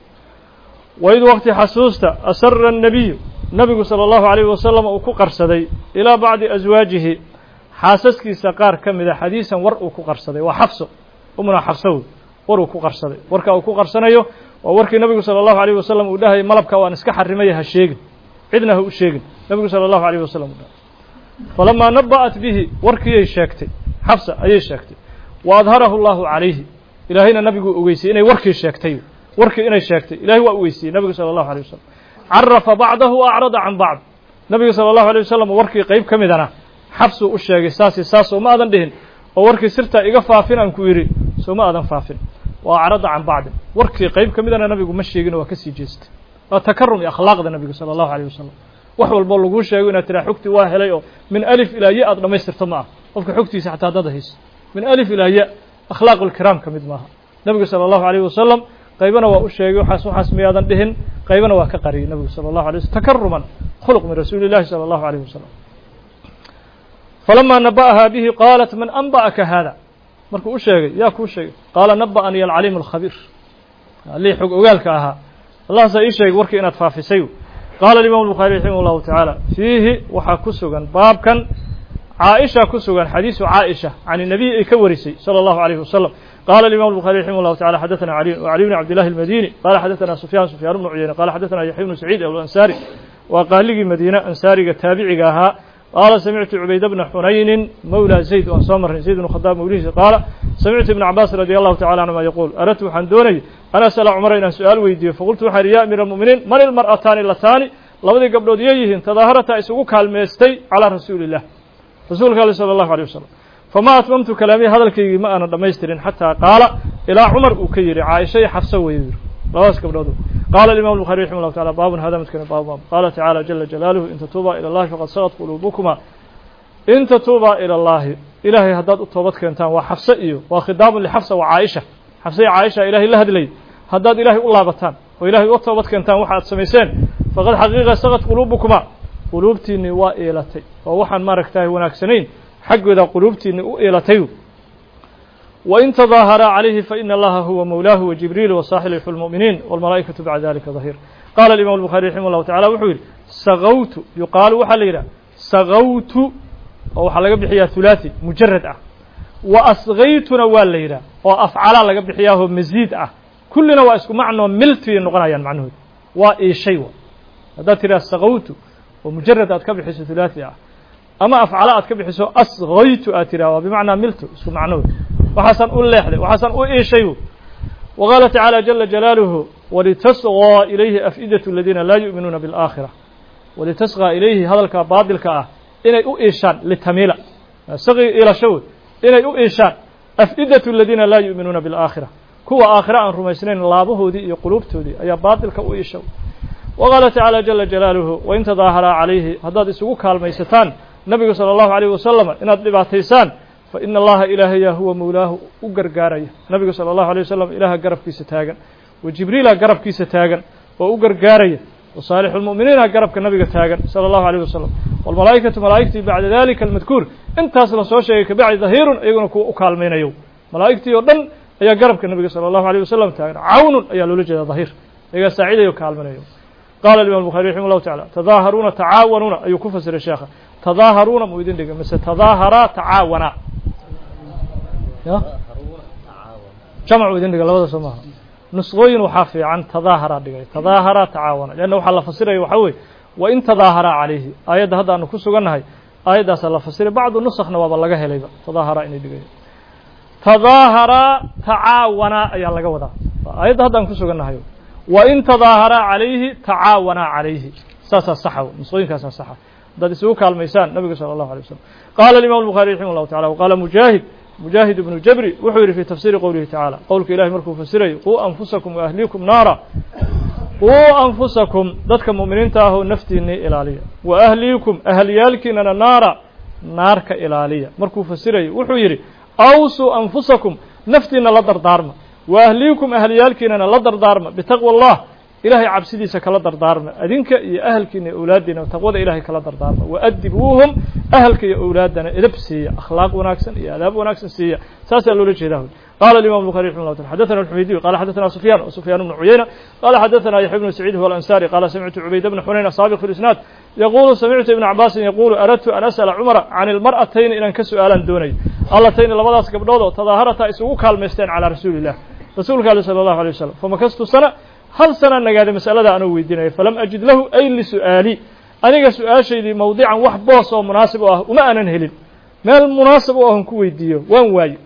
waid waqti xasuusta asara الnabiyu nabigu salى اllahu عalayh wasalam uu ku qarsaday ilىa bacdi aswaajihi xaasaskiisa qaar ka mida xadiisan war uu ku qarsaday waa xafso umuna xafsow war uu ku qarsaday warka uu ku qarsanayo waa warkii nabigu sala allahu alayh wasalam uu dhahayay malabka waan iska xarimaya ha sheegin cidna ha u sheegin nabigu sala allahu alayh wasalam u dhahay falamaa naba'at bihi warkiiyay sheegtay xafsa ayay sheegtay wa adharahu allahu calayhi ilaahayna nabiguu ogeysiyey inay warkii sheegtay warkii inay sheegtay ilahay waa ogeysiyey nabigu sala allahu alayh wasalam carafa bacdahu wa acrada can bacd nabiga sala allahu alayh wasalam warkii qayb ka midana xabsuu u sheegay saasi saas oo ma aadan dhihin oo warkii sirtaa iga faafin aan ku yidhi soo ma aadan faafin waa acrada can bacdin warkii qayb ka midana nabigu ma sheegin waa ka sii jeestay waa takarum iyo akhlaaqda nabiga sala allahu alayh wasalam wax walbo laguu sheego inaad tiraa xogtii waa helay oo min alif ilaa ya aad dhammaystirto ma ah qofka xogtiisa xataa haddaad hayso min alif ilaa ya akhlaaq ulkiraam ka mid maaha nabigu sala allahu alayh wasalam qaybana waa u sheegay waxaas waxaas miyaadan dhihin qaybana waa ka qariyey nabigu sala allahu alay waslm takaruman khuluq min rasuuli illahi sala allahu alayh wasalam falama naba'aha bihi qaalat man anba'aka hada markuu u sheegay yaa kuu sheegay qaala naba'aniya alcaliim alkhabiir allii xog ogaalka ahaa allahaasaa ii sheegay warkii inaad faafisay qaala alimam الbuخaariي raximah اllahu taعaalى fiihi waxaa ku sugan baabkan caaisha ku sugan xadiisu caaisha can الnabiy ay ka warisay salى اllahu عalayه wasalam qala alimam الbuخaariي raximah اllahu taعala xadaثana cali وcali bn cabd llahi اlmadini qala xadaثana sufyaan sufyaan bnu cuyeyne qala xadaثana yaxya bnu saciid alansaari waa qaaligii madiine ansaariga taabiciga ahaa qaala samictu cubayda bna xunaynin mawla zayd waan soo marnay zayd bnu khadaab mawlihiisa qaala samictu ibna cabaas radi allahu tacala canhuma yaquul aradtu waxaan doonayay an as'ala cumara inaan su-aal weydiiyo faqultu waxaa ihi ya amiira almu'miniin man ilmar'ataani lataani labadii gabdhood yay yihiin tadaaharataa isugu kaalmeystay calaa rasuuli illah rasuulka ali sala allahu alيh wasalam fama atmamtu kalaamiya hadalkaygii ma aanan dhammaystirin xataa qaala ilaa cumar uu ka yidhi caaisha iyo xafso weeye yidhi labadaas gabdhood qaala alimam الbuخaariي raximah llahu taعala baabun hada midkani baab baab qaala tacaalى jala jalaaluhu in tatuubaa ilى اllahi faqad sagat quluubukuma in tatuubaa ilى اllahi ilaahay haddaad u toobad keentaan waa xafse iyo waa khidaabun lixafsa wa caaisha xafse iyo caaisha ilaahay la hadlayay haddaad ilaahay u laabataan oo ilaahay u toobad keentaan waxa aad samayseen faqad xaqiiqa sagat quluubukuma quluubtiinii waa eelatay oo waxaan maaragtahay wanaagsanayn xaggooda quluubtiinii u eelatay wain tadaaharaa calayhi faina allaha huwa mawlaahu wajibriil wasaaxilixu lmu'miniin walmalaa'ikatu bacda dalika dahiir qaala alimam الbuخaariي raximah llahu tacala wuxuu yidhi sagawtu yuqaalu waxaa la yidhaha sagawtu oo waxaa laga bixiyaa hulaaثi mujarad ah wa asgaytuna waa la yidhaha oo afcalaa laga bixiyaahoo masiid ah kullina waa isku macnoo miltiyay noqonayaan macnahood waa iishay wa haddaad tidhaha sagawtu oo mujarad aad ka bixiso hulaaثi ah أما أفعل أتكبحسو أصغيت أترى بمعنى ملت اسم معنوي وحسن أقول لحظة وحسن أقول إيه شيء. وقال تعالى جل جلاله ولتصغى إليه أفئدة الذين لا يؤمنون بالآخرة ولتصغى إليه هذا الكباد الكأه إني أؤيشان للتميلة صغي إلى شو إني أؤيشان أفئدة الذين لا يؤمنون بالآخرة كوا آخرة عن رميسنين لابه دي قلوب تودي أي باطل كأؤيشوا. وقال تعالى جل جلاله وإن تظاهر عليه هذا سوق الميستان النبي صلى الله عليه وسلم إن أدبعتيسان فإن الله إلهي هو مولاه وقرقاري النبي صلى الله عليه وسلم إله قرب كيس تاغن وجبريل قرب كيس تاغن وقرقاري وصالح المؤمنين قرب كالنبي تاغن صلى الله عليه وسلم والملائكة ملائكتي بعد ذلك المذكور انت أصلا سوشيك بعد ظهير أيضا أكالمين يوم ملائكتي يردن أي قرب كالنبي صلى الله عليه وسلم تاغن عون أي لولجة ظهير أي سعيد يكالمين يوم. قال الإمام البخاري رحمه الله تعالى تظاهرون تعاونون أي كفسر الشيخ تظاهرون مويدين دقا مثل تظاهرا تعاونا جمع مويدين دقا لوضع سماها نسغوين وحافي عن تظاهرا دقا تظاهرا تعاونا لأنه وحا لفسره يوحوي وإن تظاهرا عليه آيات هذا أنه كسو قلناهي آيات هذا لفسره بعض النسخ نواب الله هليبا تظاهرا إني دقا تظاهرا تعاونا أي الله قوضا آيات هذا أنه كسو قلناهي وإن تظاهرا عليه تعاونا عليه ساسا صحوا نسغوين كاسا صحوا ضد سوق الميسان النبي صلى الله عليه وسلم. قال الإمام البخاري رحمه الله تعالى وقال مجاهد مجاهد بن جبري وحير في تفسير قوله تعالى قولك إلهي مركو فسري قوا أنفسكم وأهليكم نارا قوا أنفسكم ضدك مؤمنين تاهو نفتيني إلالية وأهليكم أهليالكنا نارا نارك إلالية مركو فسري وحير أوسوا أنفسكم نفتينا لدر دارما وأهليكم أهليالكنا لدر دارما بتقوى الله إلهي عبسديسا كلا دردارنا أدينك يا أهلك يا أولادنا وتقوى إلهي كلا دردارنا وأدبوهم أهلك يا أولادنا إدبسية أخلاق وناكسن يا أداب وناكسن سية ساسألوا لجه له. قال الإمام البخاري رحمه الله تعالى حدثنا الحميدي قال حدثنا سفيان وسفيان بن عيينة قال حدثنا يحيى بن سعيد هو الأنصاري قال سمعت عبيد بن حنين سابق في الإسناد يقول سمعت ابن عباس يقول أردت أن أسأل عمر عن المرأتين إن كسؤالا دوني اللتين لبداس قبلوده تظاهرتا اسوق كالمستين على رسول الله رسول الله صلى الله عليه وسلم فمكثت سنة هل سنة نقال مسألة أنا ويدينه فلم أجد له أي لسؤالي أنا سؤال شيء موضعا وحبوس ومناسب وما أنا نهلل ما المناسب وهم كويديه وان واي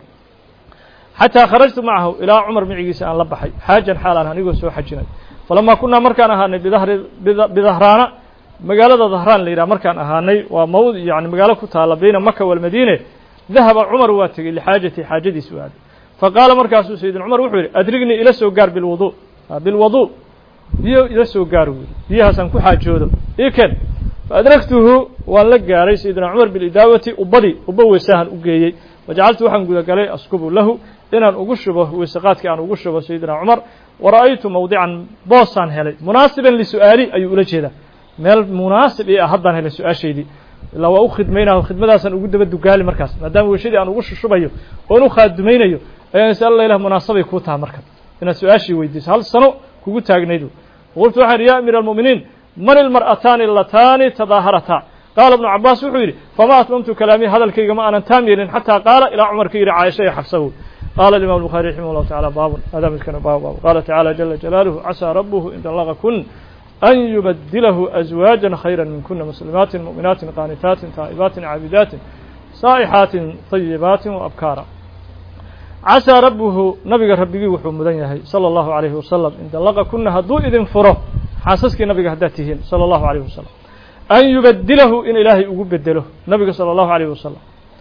حتى خرجت معه إلى عمر بن عيسى أن لبحي حاجا حالا هنيقول سوى حجنا فلما كنا مركان أهاني بظهر بظهرانا مقالة ظهران ليرا مركان أهاني وموضع يعني مقالة كتالة بين مكة والمدينة ذهب عمر واتقي لحاجتي حاجتي سؤال فقال مركز سيدنا عمر وحوري أدركني إلى سوقار بالوضوء بالوضوء بيو إلى سوقار بيها سنكو حاجوده إيه كان فأدركته وان لقى سيدنا عمر بالإداوة وبدي وبوي سهل أقيي وجعلت وحن قد قال أسكب له إن أن أقشبه وسقات كان أقشبه سيدنا عمر ورأيت موضعا بوصان هلي مناسبا لسؤالي أي أولى هذا مال مناسب إيه أحضن هلي سؤال شيدي لو أخذ مينه خدمة سن وجود بده قال مركز ما دام وشيدي أنا أقش شبيه وأنا خد مينه أي سأل الله له مناسبة يكوتها مركز إن سؤال شيء ويدي هل سنو كوجت هجنيدو قلت واحد يا أمير المؤمنين من المرأتان اللتان تظاهرتا قال ابن عباس وحيري فما أتممت كلامي هذا الكلمة أنا تامير حتى قال إلى عمر كير عائشة يحفظه. قال الإمام البخاري رحمه الله تعالى باب هذا مسكن باب باب قال تعالى جل جلاله عسى ربه إن طلقكن أن يبدله أزواجا خيرا منكن مسلمات مؤمنات قانتات تائبات عابدات صائحات طيبات وأبكارا. عسى ربه نبي ربي وحمدنه صلى الله عليه وسلم إن طلقكن هدو إذن فره حاسسك نبي هداتهن صلى الله عليه وسلم أن يبدله إن إلهي أقبدله نبي صلى الله عليه وسلم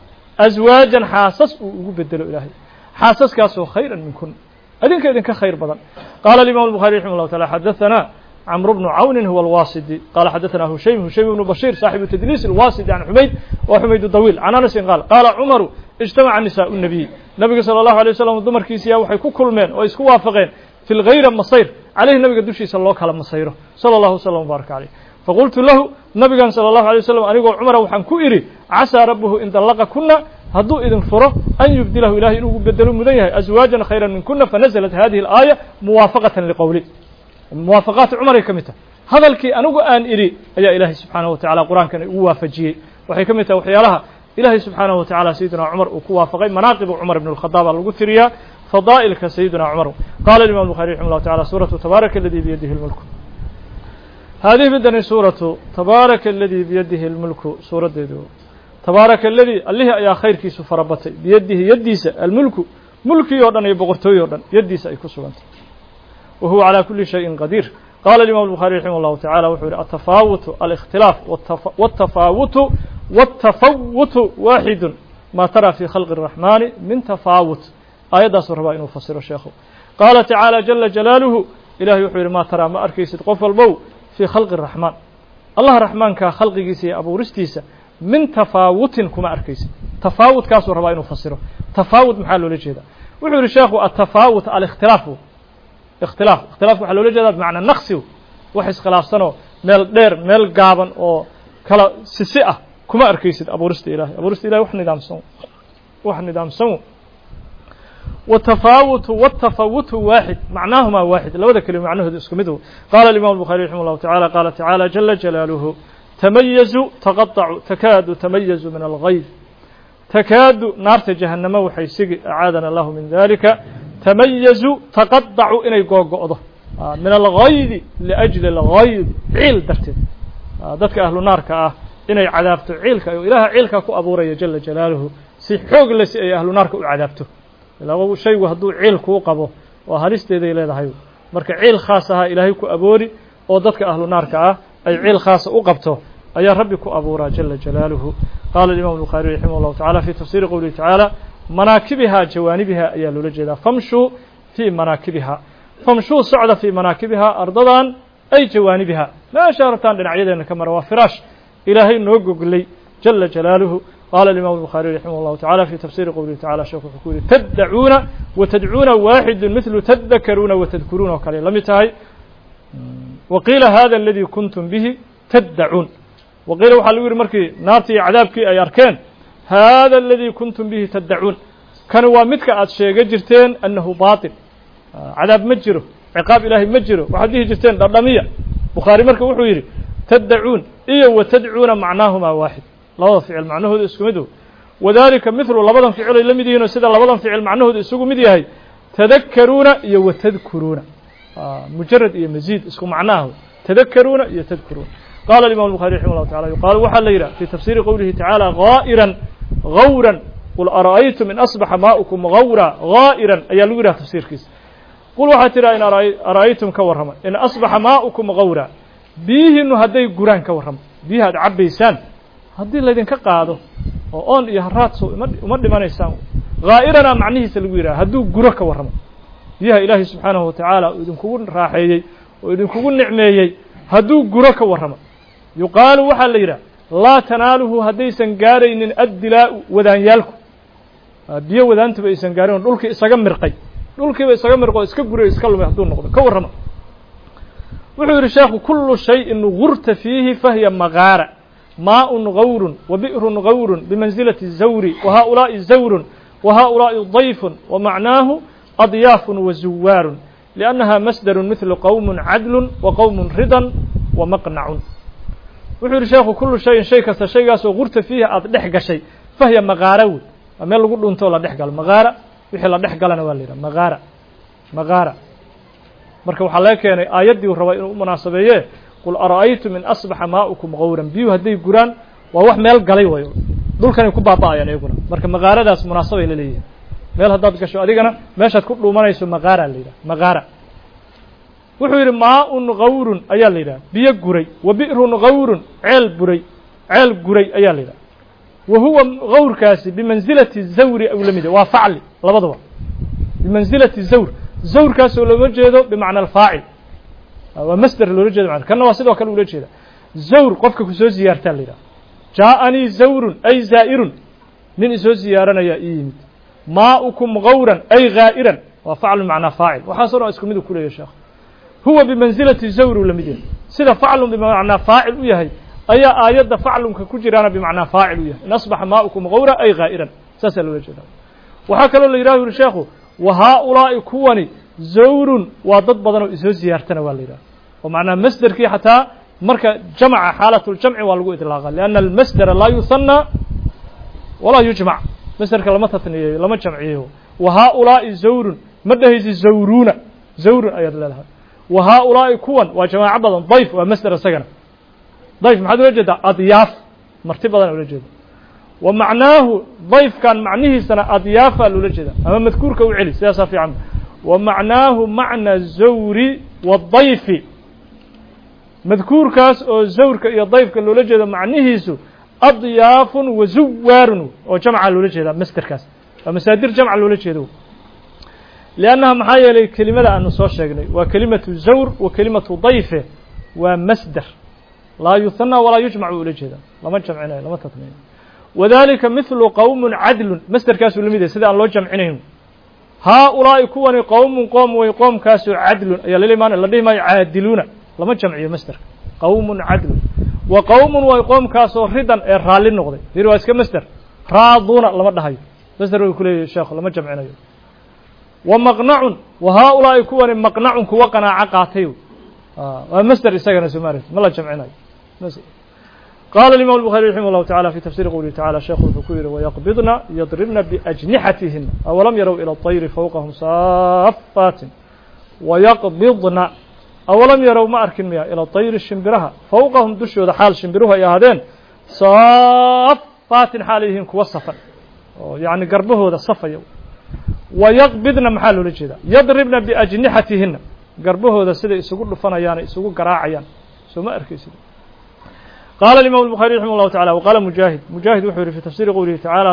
أزواجا حاسس أقبدله إلهي حاسس كاسو خيرا منكن أذنك إذنك خير بدل. قال الإمام البخاري رحمه الله تعالى حدثنا عمرو بن عون هو الواسدي قال حدثنا هشيم هشيم بن بشير صاحب تدليس الواسدي عن حميد وحميد الطويل عن أنس قال قال عمر اجتمع نساء النبي النبي صلى الله عليه وسلم ضمر كيسيا وحي كل من ويسكوا وافقين في الغير مصير عليه النبي قدوشي صلى الله عليه مصيره صلى الله وسلم وبارك عليه. فقلت له النبي صلى الله عليه وسلم أن يقول عمر وحن كئري عسى ربه إن طلقكن هدو إذن فره أن يبدله إلهي إنه بدلوا مديها أزواجا خيرا منكن فنزلت هذه الآية موافقة لقولي موافقات عمر كمته هذا الكي أنو أن إلي يا إلهي سبحانه وتعالى قرآن كان يوافجيه وحي كمته وحيالها إلهي سبحانه وتعالى سيدنا عمر وكوافقي مناقب عمر بن الخطاب القثرية فضائل سيدنا عمر. قال الإمام البخاري رحمه الله تعالى سورة تبارك الذي بيده الملك هذه بدنا سورة تبارك الذي بيده الملك سورة ديدو tabaaraka aladii allihii ayaa khayrkiisu farabatay biyadihi yaddiisa almulku mulkii oo dhan iyo boqortooyi o dhan yaddiisa ay ku sugantay wa huwa calaa kuli shayin qadiir qaala imam الbuخaariي raximah اllahu tacala wuxuu yihi atafaawutu alikhtilaaf wاtafaawutu wاtafawutu waaxidu ma tara fi khalqi الraxmani min tafaawut aayaddaasuu rabaa inuu fasiro sheekhu qaala tacaalى jala jalaaluhu ilahay wuxuu yihi ma taraa ma arkaysid qof walbow fii khalqi الraxmaan allah raxmaankaa khalqigiisa iyo abuuristiisa min tafaawutin kuma arkaysid tafaawutkaasuu rabaa inuu fasiro tafaawut maxaa loola jeedaa wuxuu yihi sheekhu atafaawut alikhtilaaf ikhtilaaf ikhtilaafka waxaa loola jeedaa bimacnaa naqsi wax iskhilaafsanoo meel dheer meel gaaban oo kala sisi ah kuma arkaysid abuurista ilahay abuurista ilahay wax nidaamsan wax nidaamsan watafaawutu watafawutu waaxid macnaahumaa waaxid labada kelima macnahooda isku mid qaala alimam الbuخaariي raximah اllahu tacala qaala tacaalى jala jalaaluhu tamayazu taqaطacu takaadu tamayazu min algayd takaadu naarta jahannamo waxay sigi acaadana allahu min dalika tamayazu taqaطacu inay googo'do min algaydi liأjli اlgayd ciil darteed dadka ahlu naarka ah inay cadaabto ciilka oo ilaaha ciilka ku abuuraya jala jalaaluhu si xoog le si ay ahlu naarka u cadaabto ilaa shaygu hadduu ciil kuu qabo oo halisteeday leedahay marka ciil khaas ahaa ilaahay ku aboori oo dadka ahlu naarka ah ay ciil khaasa u qabto ayaa rabbi ku abuuraa jala jalaaluhu qaala imam الbuخaariي raximah اllahu tacala fi tafsiri qowlihi tacaala manaakibihaa jawaanibiha ayaa loola jeedaa famshuu fii manaakibiha famshuu socda fii manaakibihaa ardadan ay jawaanibiha meesha rabtaan dhinacyadeena ka mara waa firaash ilaahay noo goglay jala jalaaluhu qaala imam الbuخaariي raximah اllahu tacala fi tafsiri qowlihi tacala sheekhu wuxuu ku yihi taddacuuna watadcuuna waaxidu midlu tadakaruuna watadkuruuna oo kale la mid tahay waqiila hada aladii kuntum bihi taddacuun waqiila waxaa lagu yihi markii naartii iyo cadaabkii ay arkeen hada aladii kuntum bihi taddacuun kani waa midka aad sheega jirteen annahu baaطil cadaab ma jiro ciqaab ilaahay ma jiro waxaad dhihi jirteen dhadhamiya bukhaari marka wuxuu yidhi taddacuun iyo watadcuuna macnaahumaa waaxid labada ficil macnahooda isku mid wadalika mithlu labadan ficil ay la mid yihiin oo sida labadan ficil macnahooda isugu mid yahay tadakaruuna iyo watadkuruuna mujarad iyo maziid isku macnaahu tadakaruuna iyo tadkuruuna qaala imam الbuخaariي raximah اllahu tacala yuqaalu waxaa la yidhah fii tafsiri qowlihi tacaalى gaa'iran gawran qul ara'aytum in asbaxa maa'ukum gawra gaa'iran ayaa lagu yidhaha tafsiirkiisa qul waxaa tidhaha in ara'aytum ka warrama in asbaxa maa'ukum gawra biyihiinu hadday guraan ka warrama biyaha ad cabbaysaan haddii laydinka qaado oo oon iyo haraadso uma dhimanaysaan gaa'iranaa macnihiisa lagu yidhaha hadduu guro ka warramo biyaha ilaahay subxaanahu watacaala uu idinkugu raaxeeyey oo idinkugu nicmeeyey hadduu guro ka warramo yuqaalu waxaa la yidhaha laa tanaaluhu haddaysan gaaraynin addilaa'u wadaanyaalku biyo wadaantuba aysan gaarin oo dhulkii isaga mirqay dhulkiiba isaga mirqo iska guray iska lumay hadduu noqdo ka warrama wuxuu yidhi sheekhu kullu shayin gurta fiihi fahiya magaara maaءun gawrun wa bi'run gawrun bimansilati zawri wa haaulaa'i zawrun wa haaulaa'i dayfun wa macnaahu adyaafun wa zuwaarun liannaha masdarun mithlu qowmun cadlun wa qowmun ridan wa maqnacun wuxuu yidhi sheekhu kullu shayin shay kasta shaygaasoo gurta fiihi aada dhex gashay fahya magaara wey waa meel lagu dhuntoo la dhex galo magaara wixii la dhex galana waa la yidhaha magaara magaara marka waxaa laga keenay aayaddii uu rabaa inuu u munaasabeeye qul ara'aytum in asbaxa maa'ukum gawran biyuhu hadday guraan waa wax meel galay wayo dhulkanay ku baaba'ayaan iyaguna marka magaaradaas munaasabay la leeyihin meel haddaad gasho adigana meeshaad ku dhuumanayso magaara la yidhaha magaara wuxuu yidhi maaun gawrun ayaa la yidhaha biyo guray wa bi'run gawrun ceel buray ceel guray ayaa la yidhaha wa huwa gawrkaasi bimansilati zawri aw la mid waa facli labadaba bimansilati zawr zawrkaasoo looma jeedo bimacna alfaacil waa masder loola jeedo mana kanna waa sidoo kale ula jeeda zawr qofka ku soo ziyaartaa la yidhaha jaaءanii zawrun ay zaa'irun nin isoo ziyaaranayaa ii yimid maa'ukum gawran ay gaa'iran waa faclu bimacnaa faacil waxaasoo dhan isku midu ku leeyahy sheekh huwa bimansilati zawri la mid yahay sida faclun bimacnaa faacil u yahay ayaa aayadda faclunka ku jiraana bimacnaa faacil u yahay in asbaxa maa'ukum gawra ay gaa'iran saasaa loola jeeda waxaa kaloo la yidhaha yuri sheekhu wa haaulaa'i kuwani zawrun waa dad badan oo isoo ziyaartana waa la yidhaha oo macnaha masderkii xataa marka jamca xaalatljamci waa lagu idlaaqa lianna almasdera laa yuhanna walaa yujmac masderka lama tatniyeeyo lama jamciyeyo wa haaulaa'i zawrun ma dhahaysi zawruuna zawrun ayaad leedahay wa haaulaa'i kuwan waa jamaaco badan dayf waa masder isagana dayf maxaad ula jeedaa adyaaf marti badan ula jeeda ومعناه ضيف كان معنيه سنة أضيافة لولجدا أما مذكور كوعلي سياسة في عم ومعناه معنى الزور والضيف مذكور كاس أو الزور كالضيف كالولجدا معنيه سو أضياف وزوار وجمع لولجدا مستر كاس فمسادير جمع لولجدا لأنها محايا لكلمة أن نصوص شيئا وكلمة الزور وكلمة ضيف ومصدر لا يثنى ولا يجمع لولجدا لما جمعنا لما تثنين وذلك مثل قوم عدل مصدر كاس لميده سيده ان لو جمعينين هؤلاء كون قوم قوم ويقوم كاس عدل يا ليمان لا ديما عادلون لما جمعيه مصدر قوم عدل وقوم ويقوم كاس رضا رالي نقدي في روايه مصدر راضون لما دحاي مصدر كل شيخ لما جمعينين ومقنع وهؤلاء كون مقنع كو قناع قاتيو اه ومصدر اسغنا سمارت ما لا جمعينين قال الإمام البخاري رحمه الله تعالى في تفسير قوله تعالى شيخ الفكوير ويقبضن يضربن بأجنحتهن أولم يروا إلى الطير فوقهم صافات ويقبضن أولم يروا ما أركن مياه إلى الطير الشمبرها فوقهم دشوا حال شمبرها يا هذين صافات حالهم كوصفا يعني قربه هذا صفا ويقبضن محله لجدا يضربن بأجنحتهن قربه هذا سيد يسوق فنا يعني يسوق قراعيان سو ما أركي سيد قال الإمام البخاري رحمه الله تعالى وقال مجاهد مجاهد وحوري في تفسير قوله تعالى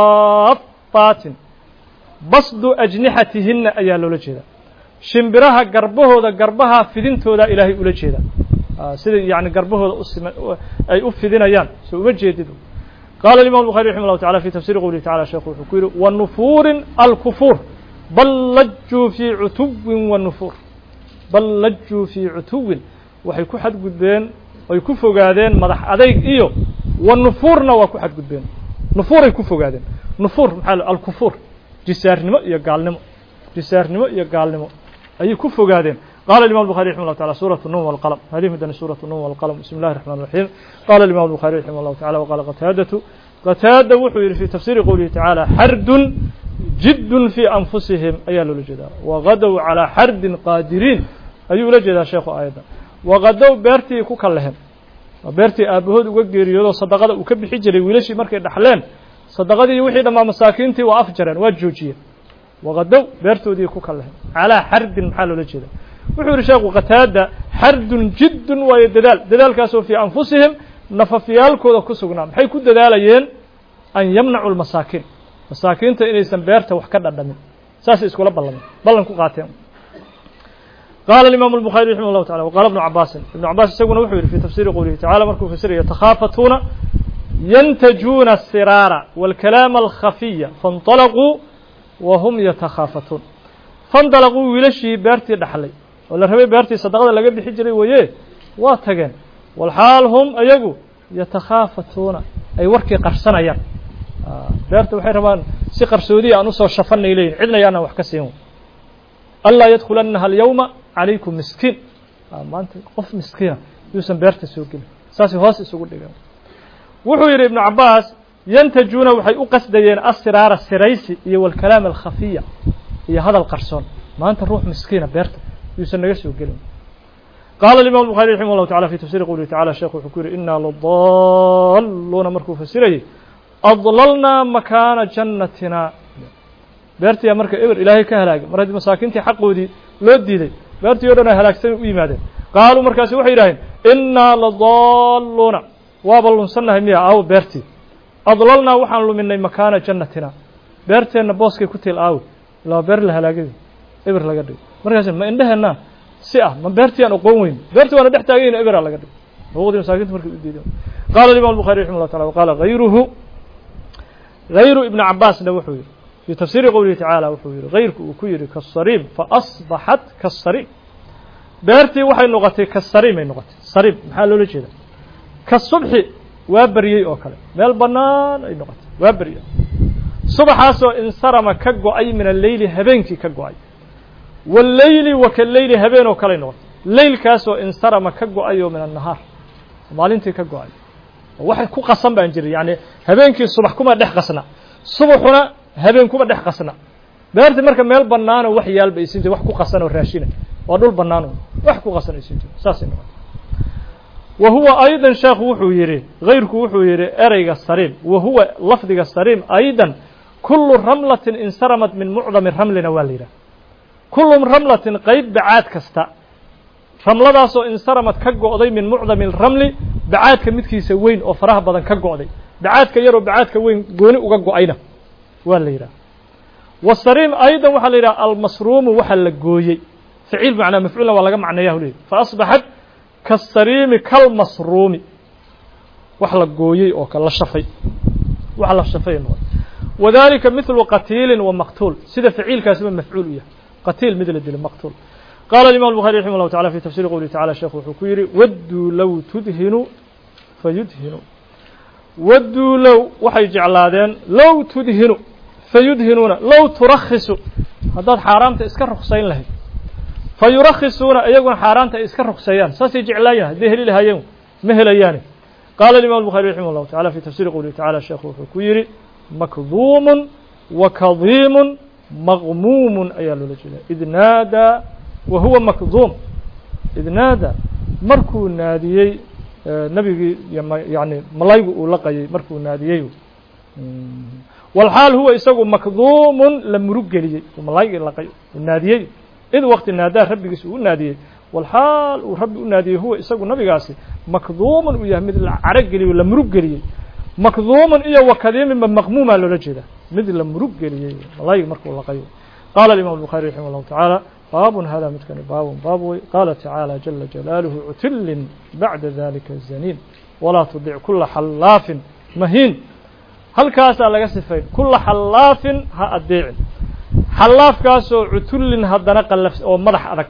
صافات بصد أجنحتهن أيا لولجدا شمبرها قربه ذا قربها فدنته ذا إلهي أولجدا آه سيد يعني قربه أي أفدين أيان سو مجدده قال الإمام البخاري رحمه الله تعالى في تفسير قوله تعالى شيخ الحكير والنفور الكفور بل لجوا في عتو والنفور بل لجوا في عتو وحيكو حد قدين way ku fogaadeen madax adayg iyo wanufuurna waa ku xad gudbeen nufuur ay ku fogaadeen nufuur maxaa al kufur jisaarnimo iyo gaalnimo jisaarnimo iyo gaalnimo ay ku fogaadeen قال الإمام البخاري رحمه الله تعالى سورة النون والقلم هذه مدن سورة النون والقلم بسم الله الرحمن الرحيم قال الإمام البخاري رحمه الله تعالى وقال قتادة قتادة وحي في تفسير قوله تعالى حرد جد في أنفسهم أي للجدا وغدوا على حرد قادرين أي للجدا شيخ أيضا وغدوا بيرتي كوكلهم بيرتي أبوهود وجريودو صدقة وكبي حجري ويلشي مركي دحلين صدقة وحيد ما مساكينتي وأفجرن وجوجية وغدوا بيرتو دي كوكلهم على حرد محل لجدا وحور شيخ قتادة حرد جد ويدلال دلال كاسو في أنفسهم نففيال كودا كسوغنا maxay ku dadaalayeen an yamnacu almasaakin masaakinta inaysan beerta wax ka dhadhamin saas iskula ballan ballan ku qaateen قال الإمام البخاري رحمه الله تعالى وقال ابن عباس ابن عباس يقول وحده في تفسير قوله تعالى مركو فسر يتخافتون ينتجون السرار والكلام الخفي فانطلقوا وهم يتخافتون فانطلقوا ولشي بيرتي دحلي ولا ربي بيرتي صدقه laga bixi jiray waye waa tageen والحال هم أيجو يتخافتون أي وركي قرصنا beerta waxay rabaan si qarsoodi aan u soo shafanay leeyin cidna yaana wax ka siin Allah yadkhulanaha al-yawma alaykum miskin maanta qof miskiina yuusan beerta soo gelin saasi hoos isugu dhigan wuxuu yiri ibn Abbas yantajuna waxay u qasdayeen asraar siraysi iyo wal kalaam al-khafiya iyo hadal qarsoon maanta ruux miskiina beerta yuusan naga soo gelin قال الإمام البخاري رحمه الله تعالى في تفسير قوله تعالى الشيخ الحكوري إنا لضالون مركو فسيره أضللنا مكان جنتنا بيرتي يا مركو إبر إلهي كهلاك مرد مساكنتي حقه دي لودي دي بيرتي يورنا هلاك سنة وإيماده قالوا مركاسي وحي راهن إنا لضالون وابلون سنة همية أو بيرتي أضللنا وحن من مكان جنتنا بيرتي أن بوسكي كتيل أو لا بير لهلاك دي إبر لقدي مركاسي ما إندهنا سئة من بيرتي أنا قوين بيرتي وأنا دحتاجين إبر على قدر هو دي مساكين مركب الدين قال الإمام البخاري رحمه الله تعالى وقال غيره غير ابن عباس نوحوي في تفسير قوله تعالى وحوي غير وكير كالصريم فأصبحت كالصريم بيرتي وحي نغتي كالصريم أي نغتي صريم محل له كذا كالصبح وابري أوكله مال بنان أي نغتي وابري صبح عسو انصرم كجو أي من الليل هبينك كجو أي والليل وكالليل هبين وكالي نغط الليل كاسو انصرم كجو أيو من النهار مالينتي كجو أي واحد كو قسم بانجري يعني هبينكي الصبح كما دح قسنا صبحنا هبين كما دح قسنا بيرت مركب ميل بنان وحي يال بيسنتي wax ku qasan oo raashina waa dhul banaan wax ku qasan isinti saas inoo وهو أيضا شيخ وحو يري غيرك وحو يري أريق السريم وهو لفظ السريم أيضا كل رملة انسرمت من معظم الرمل نواليرا كل رملة قيب بعاد كستا رملة داسو انسرمت كقعدي من معظم الرمل بعاد كمتكي سوين أو فراه بدن كقعدي بعاد كيرو بعاد كوين قوني وقعينا والليرا والسريم أيضا وحليرا المصروم وحل قوي فعيل معنى مفعول ولا معنى يهولي فأصبحت كالسريم كالمصروم وحل قوي أو كالشفي وحل الشفي وذلك مثل قتيل ومقتول سيدا فعيل كاسم مفعول إياه قتيل مثل الدين مقتول قال الإمام البخاري رحمه الله تعالى في تفسير قوله تعالى شيخ الحكيري ودوا لو تدهنوا فيدهنوا ودوا لو وحي جعلادين لو تدهنوا فيدهنون لو ترخصوا هذا حرام تسكر رخصين له فيرخصون أيقون حرام تسكر رخصيان ساسي جعلايا ذهل لها يوم مهلياني قال الإمام البخاري رحمه الله تعالى في تفسير قوله تعالى شيخ الحكيري مكظوم وكظيم مغموم أيال الجلال إذ نادى وهو مكظوم إذ نادى مركو ناديي نبي يعني ملايق لقي مركو ناديي والحال هو يسوي مكظوم لمرجلي وملايق لقي ناديي إذ وقت نادى ربي يسوي ناديي والحال وربي ناديه هو يسوي نبي قاسي مكظوم ويا مثل عرجلي ولا مرجلي مكظوم إياه وكظيم من مغموم على الرجلة مثل مرجلي ملايق مركو لقي قال الإمام البخاري رحمه الله تعالى باب هذا متكن باب باب قال تعالى جل جلاله عتل بعد ذلك الزنين ولا تطع كل حلاف مهين هل كاسا لغا سفين كل حلاف ها اديع حلاف كاسو عتل هدنا قلف او مدح ادق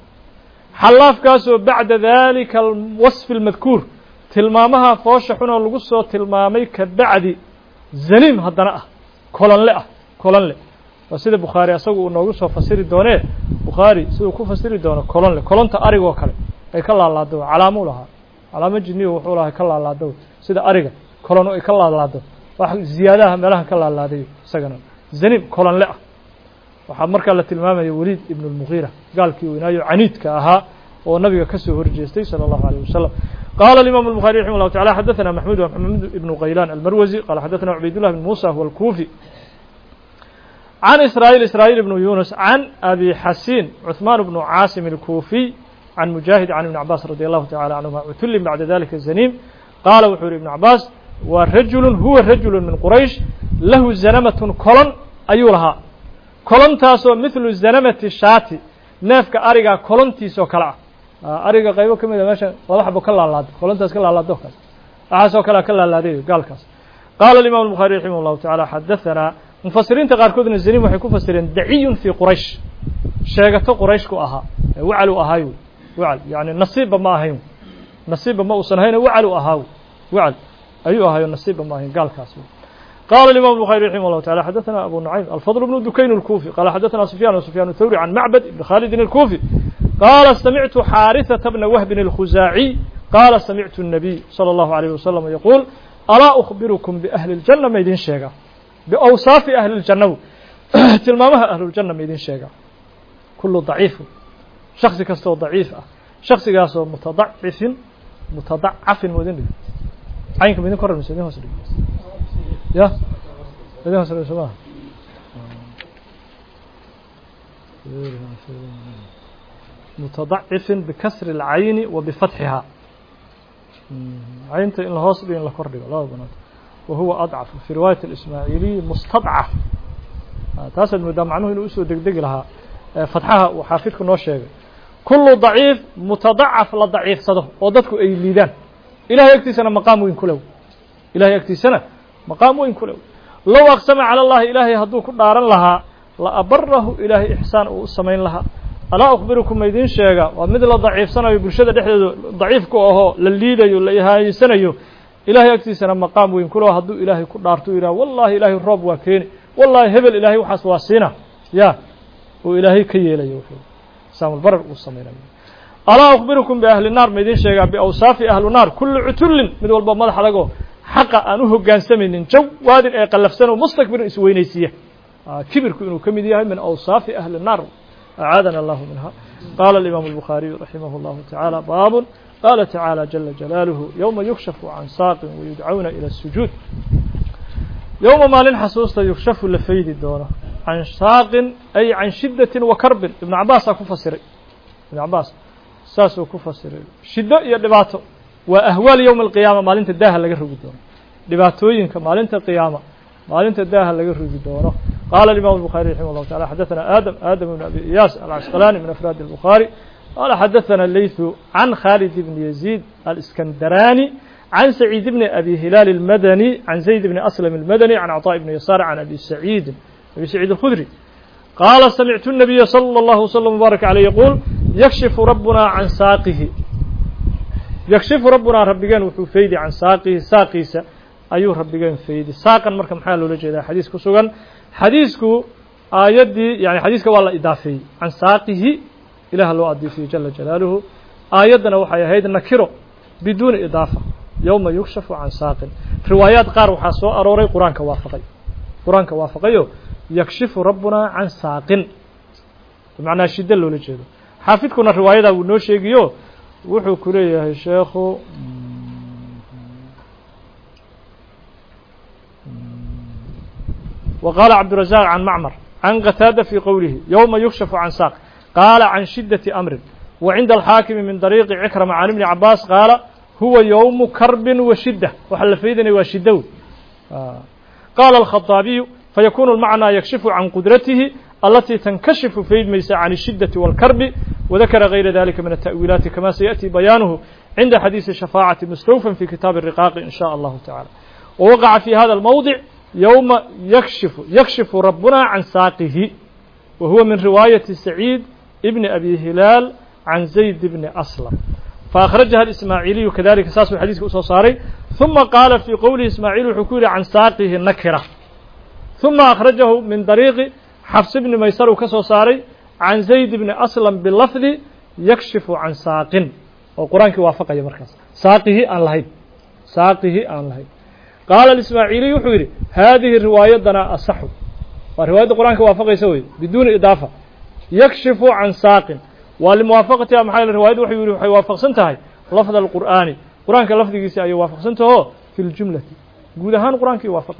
حلاف كاسو بعد ذلك الوصف المذكور tilmaamaha foosha xun oo lagu soo tilmaamay ka bacdi zanim hadana ah kolan le ah kolan le sida Bukhari asagu uu noogu soo fasiri doonee Bukhari sidoo ku fasiri doono kolon le kolonta ariga kale ay ka laalaado calaamad laha calaamad jinni wuxuu lahaa ka laalaado sida ariga kolon ay ka laalaado wax ziyadaha meelaha ka laalaaday isagana zanim kolon le ah waxa marka la tilmaamay Walid ibn al-Mughira gaalkii uu inaayo caniidka ahaa oo nabiga ka soo horjeestay sallallahu alayhi wasallam قال الإمام البخاري رحمه الله تعالى حدثنا محمود ومحمد بن غيلان المروزي قال حدثنا عبيد الله بن موسى هو الكوفي عن إسرائيل إسرائيل بن يونس عن أبي حسين عثمان بن عاصم الكوفي عن مجاهد عن ابن عباس رضي الله تعالى عنهما عتل بعد ذلك الزنيم قال وحور ابن عباس ورجل هو رجل من قريش له زنمة كولن أيولها كولن تاسو مثل زنمة الشاتي نافك أريقا كولن تيسو كلا أريقا قيبو كميدا ماشا وضحبو كلا الله كولن تاس كلا الله دوكاس أحسو كلا كلا الله دي قال كاس قال الإمام البخاري رحمه الله تعالى حدثنا مفسرين تقاركودنا الزنيم وحي كفسرين دعي في قريش شيغتو قريش كو اها وعلو اهايو وعل يعني نصيب ما اهيو نصيب ما وصنهين وعلو اهاو وعل ايو اهايو نصيب ما اهين قال كاس قال الامام البخاري رحمه الله تعالى حدثنا ابو نعيم الفضل بن دكين الكوفي قال حدثنا سفيان وسفيان الثوري عن معبد بن خالد الكوفي قال سمعت حارثة بن وهب الخزاعي قال سمعت النبي صلى الله عليه وسلم يقول ألا أخبركم بأهل الجنة ما يدين شيئا بأوصاف أهل الجنة تلمامها أهل الجنة ميدين شيئا كله ضعيف شخص كسته ضعيف شخص كسته متضعف متضعف مدين عينك ميدين كرر مسدين هسري يا ميدين هسري سباه متضعف بكسر العين وبفتحها عينت إن الهوصل إن لكرر لا بنات وهو أضعف في رواية الإسماعيلي مستضعف تاسد مدام عنه إنه أسود دقدق لها فتحها وحافظك نوشيغ كل ضعيف متضعف لضعيف صدق وضدك أي ليدان إله يكتي سنة مقام وين كله إله يكتي سنة مقام وين كله لو أقسم على الله إلهي هدوك دارا لها لأبره إلهي إحسان وأسمين لها ألا أخبركم ميدين شيغا ومثل ضعيف سنة يبرشد ضعيفك أهو للليدي لإيهاي سنة يو إلهي أكتي سنة مقام وين كله هدو إلهي كدارتو إله والله إلهي الرب وكيني والله هبل إلهي وحس واسينا يا وإلهي كي لا يوفي سام البرر والصمير ألا أخبركم بأهل النار ميدين شيئا بأوصاف أهل النار كل عتل من والبا مدح لقو حق أنه كان سمين جو واد قلف سنة مستكبر إسوينيسية آه كبر كأنه كمديها من أوصاف أهل النار أعاذنا الله منها. قال الإمام البخاري رحمه الله تعالى باب قال تعالى جل جلاله يوم يكشف عن ساق ويدعون إلى السجود يوم ما لن حسوسة يكشف لفيد الدونة عن ساق أي عن شدة وكرب. ابن عباس كفسر ابن عباس ساسو كفسر شدة يدباته وأهوال يوم القيامة ما لن تداها لقرب الدونة دباتوين كما لن القيامة ما لن تداها لقرب الدونة. قال الإمام البخاري رحمه الله تعالى حدثنا آدم آدم بن أبي إياس العسقلاني من أفراد البخاري قال حدثنا الليث عن خالد بن يزيد الإسكندراني عن سعيد بن أبي هلال المدني عن زيد بن أسلم المدني عن عطاء بن يسار عن أبي سعيد أبي سعيد الخدري قال سمعت النبي صلى الله وسلم وبارك عليه يقول يكشف ربنا عن ساقه يكشف ربنا ربنا وفيدي عن ساقه ساقيسة أيوه ربنا فيدي ساقا مركم حاله لجدا حديث كسوغان حديثك آيدي يعني حديثك والله إضافي عن ساقه إله الله أضيفه جل جلاله آيدنا وحي هيد نكره بدون إضافة يوم يكشف عن ساق. روايات قار وحاسو أروري قرآن كوافقي قرآن كوافقي يكشف ربنا عن ساق بمعنى شدة له لجدا. حافظكنا الرواية ونوشيقيو وحو كريه الشيخ وقال عبد الرزاق عن معمر عن قتادة في قوله يوم يكشف عن ساق قال عن شدة أمر. وعند الحاكم من طريق عكرمة عن ابن عباس قال هو يوم كرب وشدة وحل فيدني وشدة. آه. قال الخطابي فيكون المعنى يكشف عن قدرته التي تنكشف في الميساء عن الشدة والكرب. وذكر غير ذلك من التأويلات كما سيأتي بيانه عند حديث الشفاعة مستوفا في كتاب الرقاق إن شاء الله تعالى. ووقع في هذا الموضع يوم يكشف يكشف ربنا عن ساقه وهو من رواية سعيد ابن أبي هلال عن زيد بن أسلم فأخرجها الإسماعيلي كذلك أساس الحديث كأسوصاري. ثم قال في قوله إسماعيل الحكوري عن ساقه النكرة ثم أخرجه من طريق حفص بن ميسر كأسوصاري عن زيد بن أسلم باللفظ يكشف عن ساق. وقرآن كوافق يا مركز ساقه أن لهي ساقه أن لهي. قال الإسماعيلي يحوري هذه الرواية دنا أصح ورواية القرآن كوافق يسوي بدون إضافة يكشف عن ساق ولموافقتها محل الرواية وحيوري وحيوافق سنتهي لفظ القرآن قرآن كلفظ يسي يوافق سنته في الجملة قودهان قرآن كيوافق.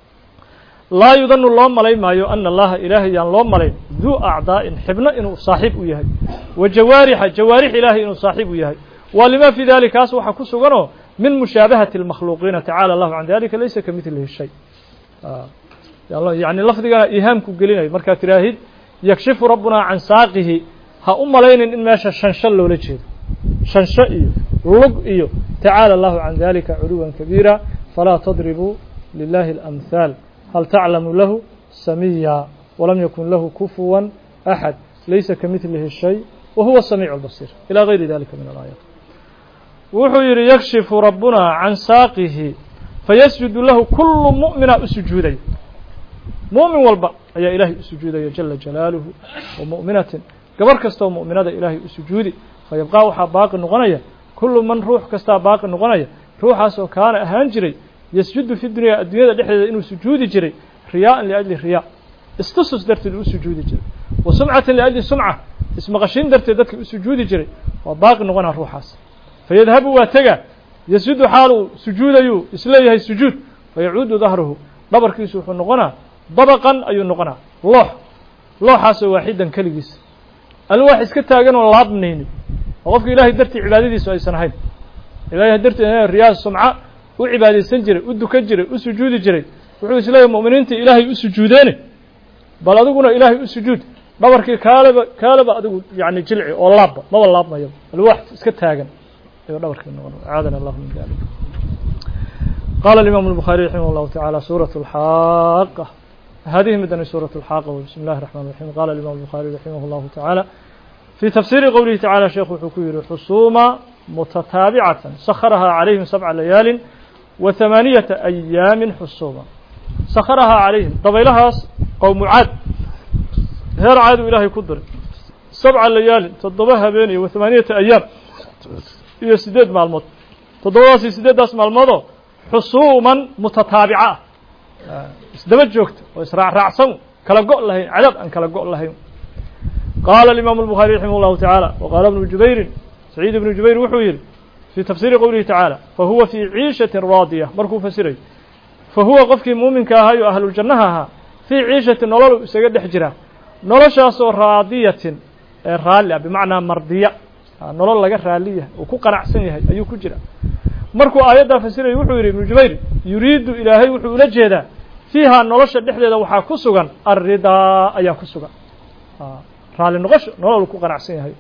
لا يظن الله ملي ما يو أن الله إلهي يعني الله ملي ذو أعضاء حبنا إنه صاحب وياهي وجوارح جوارح إلهي إنه صاحب وياهي. ولما في ذلك أسوح كسوغنه من مشابهة المخلوقين تعالى الله عن ذلك ليس كمثله الشيء. آه. يعني لفظ إيهامكم قلينا مركات راهد يكشف ربنا عن ساقه ها أم لين إن ماشى شنشل ولا شيء شنشئي لقئي تعالى الله عن ذلك علوا كبيرا فلا تضربوا لله الأمثال هل تعلم له سميا ولم يكن له كفوا أحد ليس كمثله الشيء وهو السميع البصير إلى غير ذلك من الآيات. وحير يكشف ربنا عن ساقه فيسجد له كل مؤمن سجودي مؤمن والبا يا إلهي سجودي جل جلاله ومؤمنة قبر كستا مؤمنة إلهي سجودي فيبقى وحا باقي النغنية كل من روح كستا باقي النغنية روحا سو كان أهان جري يسجد في الدنيا الدنيا دحية إنه سجودي جري رياء لأجل رياء استسس درت سجودي جري وسمعة لأجل سمعة اسم غشين درت ذاتك سجودي جري وباقي النغنى روحا فيذهب واتقى يسجد حاله سجود أيو إسليه السجود فيعود ظهره ضبر كيسو في النغنى ضبقا أي النغنى لوح لوحاس واحدا كالجيس الواحد كتاجن والله منين وقف إلهي درت عبادتي سوي سنهين إلهي درت الرياض السمعة وعبادة سنجري ودكجري وسجود جري وحوس إلهي المؤمنين إلهي وسجودانه بل أدقنا إلهي وسجود ضبر كي كالب كالب أدق يعني جلعي والله ما والله ما يب الواحد كتاجن ضبر كي عادنا الله من ذلك. قال الإمام البخاري رحمه الله تعالى سورة الحاقة هذه مدن سورة الحاقة بسم الله الرحمن الرحيم. قال الإمام البخاري رحمه الله تعالى في تفسير قوله تعالى شيخ حكير حصومة متتابعة سخرها عليهم سبع ليال وثمانية أيام حصومة سخرها عليهم طبيلها قوم عاد هير عاد إلهي قدر سبع ليال تضبها بيني وثمانية أيام هي سداد مع الموت تضبها سداد اسم الموضوع حصوما متتابعة اسدمت جوكت وإسراع رعصم كلا قول لهين عدد أن كلا قول لهين قال الإمام البخاري رحمه الله تعالى وقال ابن جبير سعيد بن جبير وحوير في تفسير قوله تعالى فهو في عيشة راضية مركو فسري فهو قفك مؤمن كهاي أهل الجنة في عيشة نولو سجد حجرة نولشا صور راضية رالية بمعنى مرضية نولو لقى رالية وكو قناع سنية أيو كجرة مركو آيات فسري وحوير ابن جبير يريد إلهي وحو لجهدا فيها نولشا دحديدا وحا كسوغان الرضا أيا كسوغان رالي نقش نولو كو قناع سنية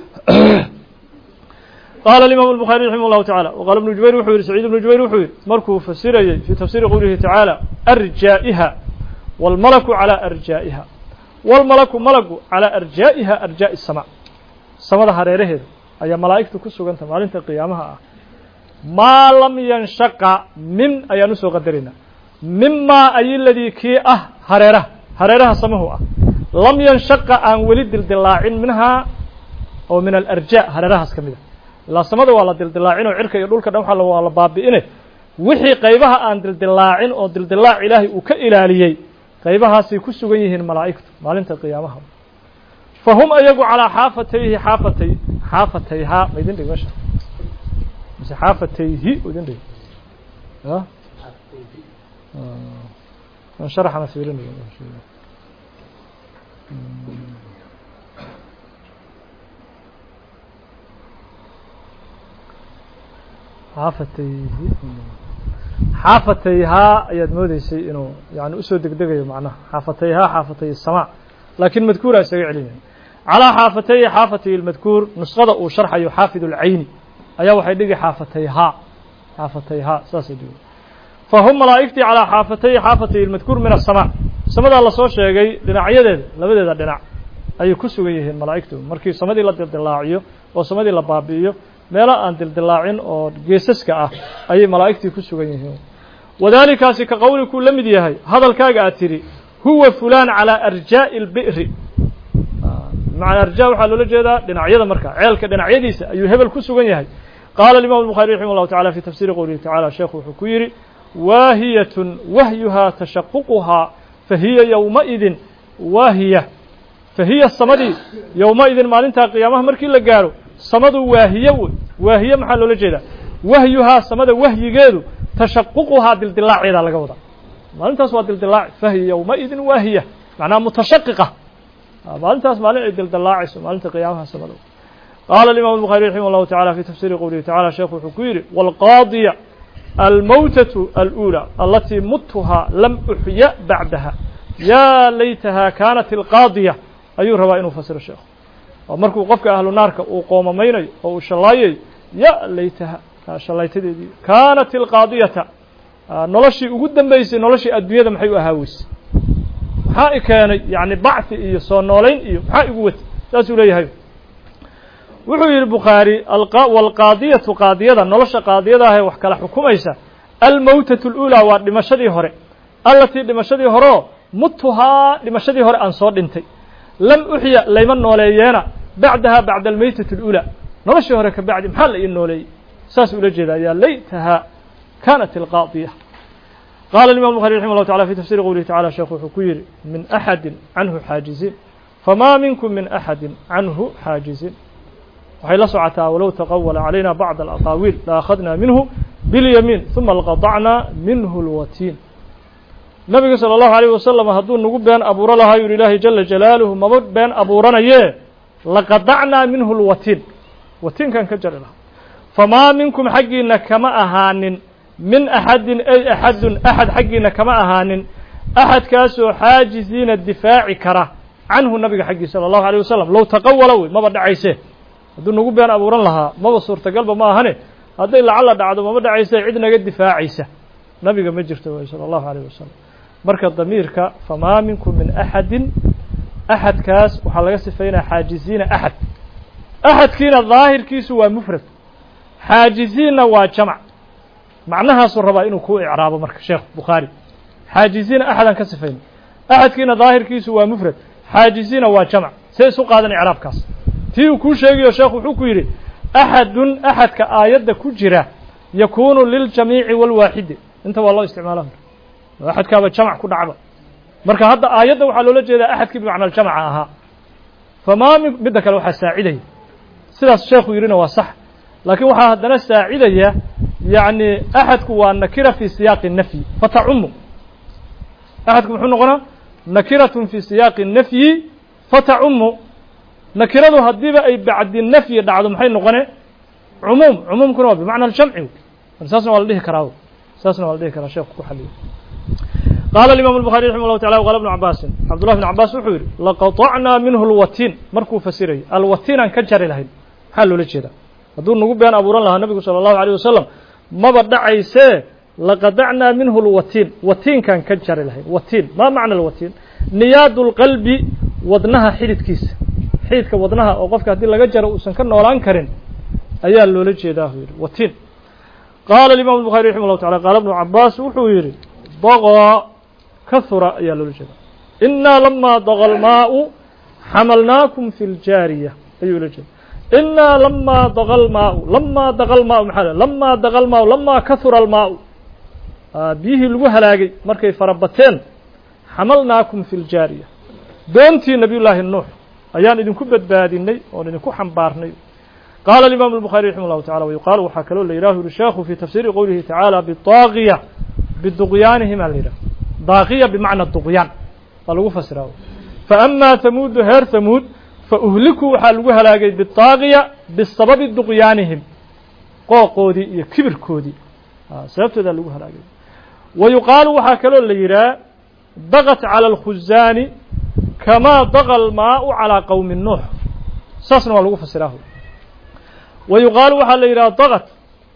قال الإمام البخاري رحمه الله تعالى وقال ابن جبير وحوير سعيد بن جبير وحوير مركو فسري في تفسير قوله تعالى أرجائها والملك على أرجائها والملك ملك على أرجائها أرجاء السماء السماء هريره أي ملائكة كسوغا أنت مالين قيامها ما لم ينشق من أي نسو قدرنا مما أي الذي كي أه هريره هريره سمه أه لم ينشق أن ولد الدلاعين منها أو من الأرجاء هريره سكمده la samada waa la dildilaacinoo cirka iyo dhulka dhan waxa waa la baabi'ine wixii qaybaha aan dildilaacin oo dildilaac ilaahay uu ka ilaaliyay qaybahaasi ku sugan yihiin malaa'iktu maalinta qiyaamaha fahum ayagu ala xaafatayhi xaafatay xaafatayha maydin dhigasha mise xaafatayhi udin dhig ha ah sharaxna fiirin حافتيه حافتيها أياد موديسي إنه يعني أسود دقدقة معناه حافتيها حافتي السماء لكن مذكورة سيء علينا على حافتي حافتي المذكور نسخة وشرح يحافظ العين أيها وحيدق حافتيها حافتيها ساسي دول فهم ملائكتي على حافتي حافتي المذكور من السماء السماء الله صوت شيء لنا عيادة لبدا لنا أي كسويه الملائكة مركي السماء دي لدى الله والسماء دي لبابيه meela aan dildilaacin oo geesaska ah ayay malaa'iktii ku sugan yihiin wadaalikaasi ka qowliku la mid yahay hadalkaaga aad tiri huwa fulan ala arjaa'i al-bi'r macna arjaa waxa loo jeedaa dhinacyada marka ceelka dhinacyadiisa ayuu hebel ku sugan yahay qaala al-imam al-bukhari rahimahullahu ta'ala fi tafsir qawlihi ta'ala sheekhu wuxuu ku yiri waahiyatun wahyuha tashaqququha fahiya yawma idin waahiya fahiya samadi yawma idin maalinta qiyaamaha markii la gaaro samadu waahiye waahiye maxaa loola jeedaa wahyuha samada wahyigeedu tashaqququha dildilaaceeda laga wada maalintaas waa dildilaac fahiya yawma idin waahiya macnaa mutashaqiqa maalintaas maalin ay dildilaacayso maalinta qiyaamaha samada qaala al-imam al-bukhari rahimahullahu ta'ala fi tafsir qawlihi ta'ala sheekhu wuxuu ku yiri wal qaadiya al-mawtatu al-ula allati muttuha lam uhya ba'daha ya laytaha kanat al-qaadiya ayuu rabaa inuu fasiro sheekhu markuu qofka ahlu naarka uu qoomamaynayo oo uu shalaayay ya laytaha shalaytadeedii kaanat alqaadiyata noloshii ugu dambeysay noloshii adduunyada maxay u ahaawis maxaa keenay yani bacthi iyo soo noolayn iyo maxaa igu wati saas uu leeyahay wuxuu yiri Bukhari wal qaadiyatu qaadiyada nolosha qaadiyada ah wax kala xukumaysa al mawtatu al ula waa dhimashadii hore allati dhimashadii hore mutuha dhimashadii hore aan soo dhintay لم أحيا لمن نولينا بعدها بعد الميتة الأولى نرشه رك بعد محل النولي ساس ولجدا يا ليتها كانت القاضية قال الإمام البخاري رحمه الله تعالى في تفسير قوله تعالى شيخ حكير من أحد عنه حاجزين فما منكم من أحد عنه حاجزين وحيل سعتا ولو تقول علينا بعض الأقاويل لأخذنا منه باليمين ثم لقطعنا منه الوتين nabiga sallallahu alayhi wasallam haduu nagu been abuuro lahaa yiri ilaahi jalla jalaaluhu ma been abuuranaye laqadacna minhu alwatin watin kan ka jarila fama minkum xaqina kama ahaanin min ahadin ay ahadun ahad xaqina kama ahaanin ahad kaasoo xaajiziina difaaci kara anhu nabiga xaqi sallallahu alayhi wasallam law taqawwala ma badacayse haduu nagu been abuuran lahaa ma suurtagalba ma ahane haday lacala dhacdo ma badacayse cid naga difaacaysa nabiga ma jirto sallallahu alayhi wasallam marka damiirka fama minkum min ahadin ahad kaas waxa laga sifeynaa xaajiziina ahad ahadkiina daahirkiisu waa mufrad xaajiziina waa jamac macnahaas uu rabaa inuu ku i'raabo marka sheekh Bukhari xaajiziina ahadan ka sifeyn ahadkiina daahirkiisu waa mufrad xaajiziina waa jamac say isu qaadan i'raabkaas tii uu ku sheegayo sheekh wuxuu ku yiri ahadun ahadka aayada ku jira yakunu lil jamii'i wal waahid inta waa loo isticmaalaa ahadkaaba jamac ku dhacba marka hadda aayada waxa loola jeedaa ahadkii macna jamac aha famaa min midda kale waxaa saacidaya sidaas sheekhu yidhina waa sax laakiin waxaa haddana saacidaya yacni axadku waa nakira fii siyaaqi nafyi fatacumu axadku muxuu noqonaa nakiratun fii siyaaqi nafyi fatacumu nakiradu haddiiba ay bacdi nafyi dhacdo maxay noqone cumuum cumuumkuna waa bimacna aljamci saasna waa la dhihi karaa saasna waa la dhihi karaa sheekhu ku xaliyo qaala imam الbuخarي raximah الlahu taعala qala بnu cabaasin cabdullah بn cabaas wuxuu yidhi laqaطacnaa minhu اlwatiin markuu fasirayo alwatiin aan ka jari lahayn maxaa loola jeedaa hadduu nagu been abuuran lahaa nabigu salى الlahu عalيه wasalam maba dhacaysee laqadacnaa minhu اlwatiin watiinkaan ka jari lahayn watiin ma macna اlwatiin niyaad اlqalbi wadnaha xididkiisa xididka wadnaha oo qofka haddii laga jaro uusan ka noolaan karin ayaa loola jeedaa u yidhi watiin qaala imam الbuخarي raximah الlahu taعala qaala bnu cabaas wuxuu yidhi daqى kahura ayaa loola jeeda inaa lamaa daqa almaau xamalnaakum fi ljaariya ayuu ula jeeda inaa lamaa daqa almaau lamaa daqa almaau maxaa le lamaa daqa almaau lamaa kahura almaau biyihii lagu halaagay markay farabateen xamalnaakum fi ljaariya doontii nabiy llaahi nuux ayaan idinku badbaadinay oon idinku xambaarnay qaala imaamu الbuخarي raximah الlahu taعala wayuqaalu waxaa kaloo la yidhahu yuri sheekhu fi tafsiiri qowlihi tacaala bidaaqiya biduqyaanihima la yidhaha daaqiya bimacna duqyaan waa lagu fasiraa faamaa hamuudu heer hamuud fauhlikuu waxaa lagu halaagay bidaaqiya bisababi duqyaanihim qooqoodii iyo kibirkoodii sababtoodaa lagu halaagay wa yuqaalu waxaa kaloo la yidhaha daqat calى اlkhuzaani kamaa daqa almaau calىa qowmi nuux saasna waa lagu fasiraa wa yuqaalu waxaa la yidhaha daqat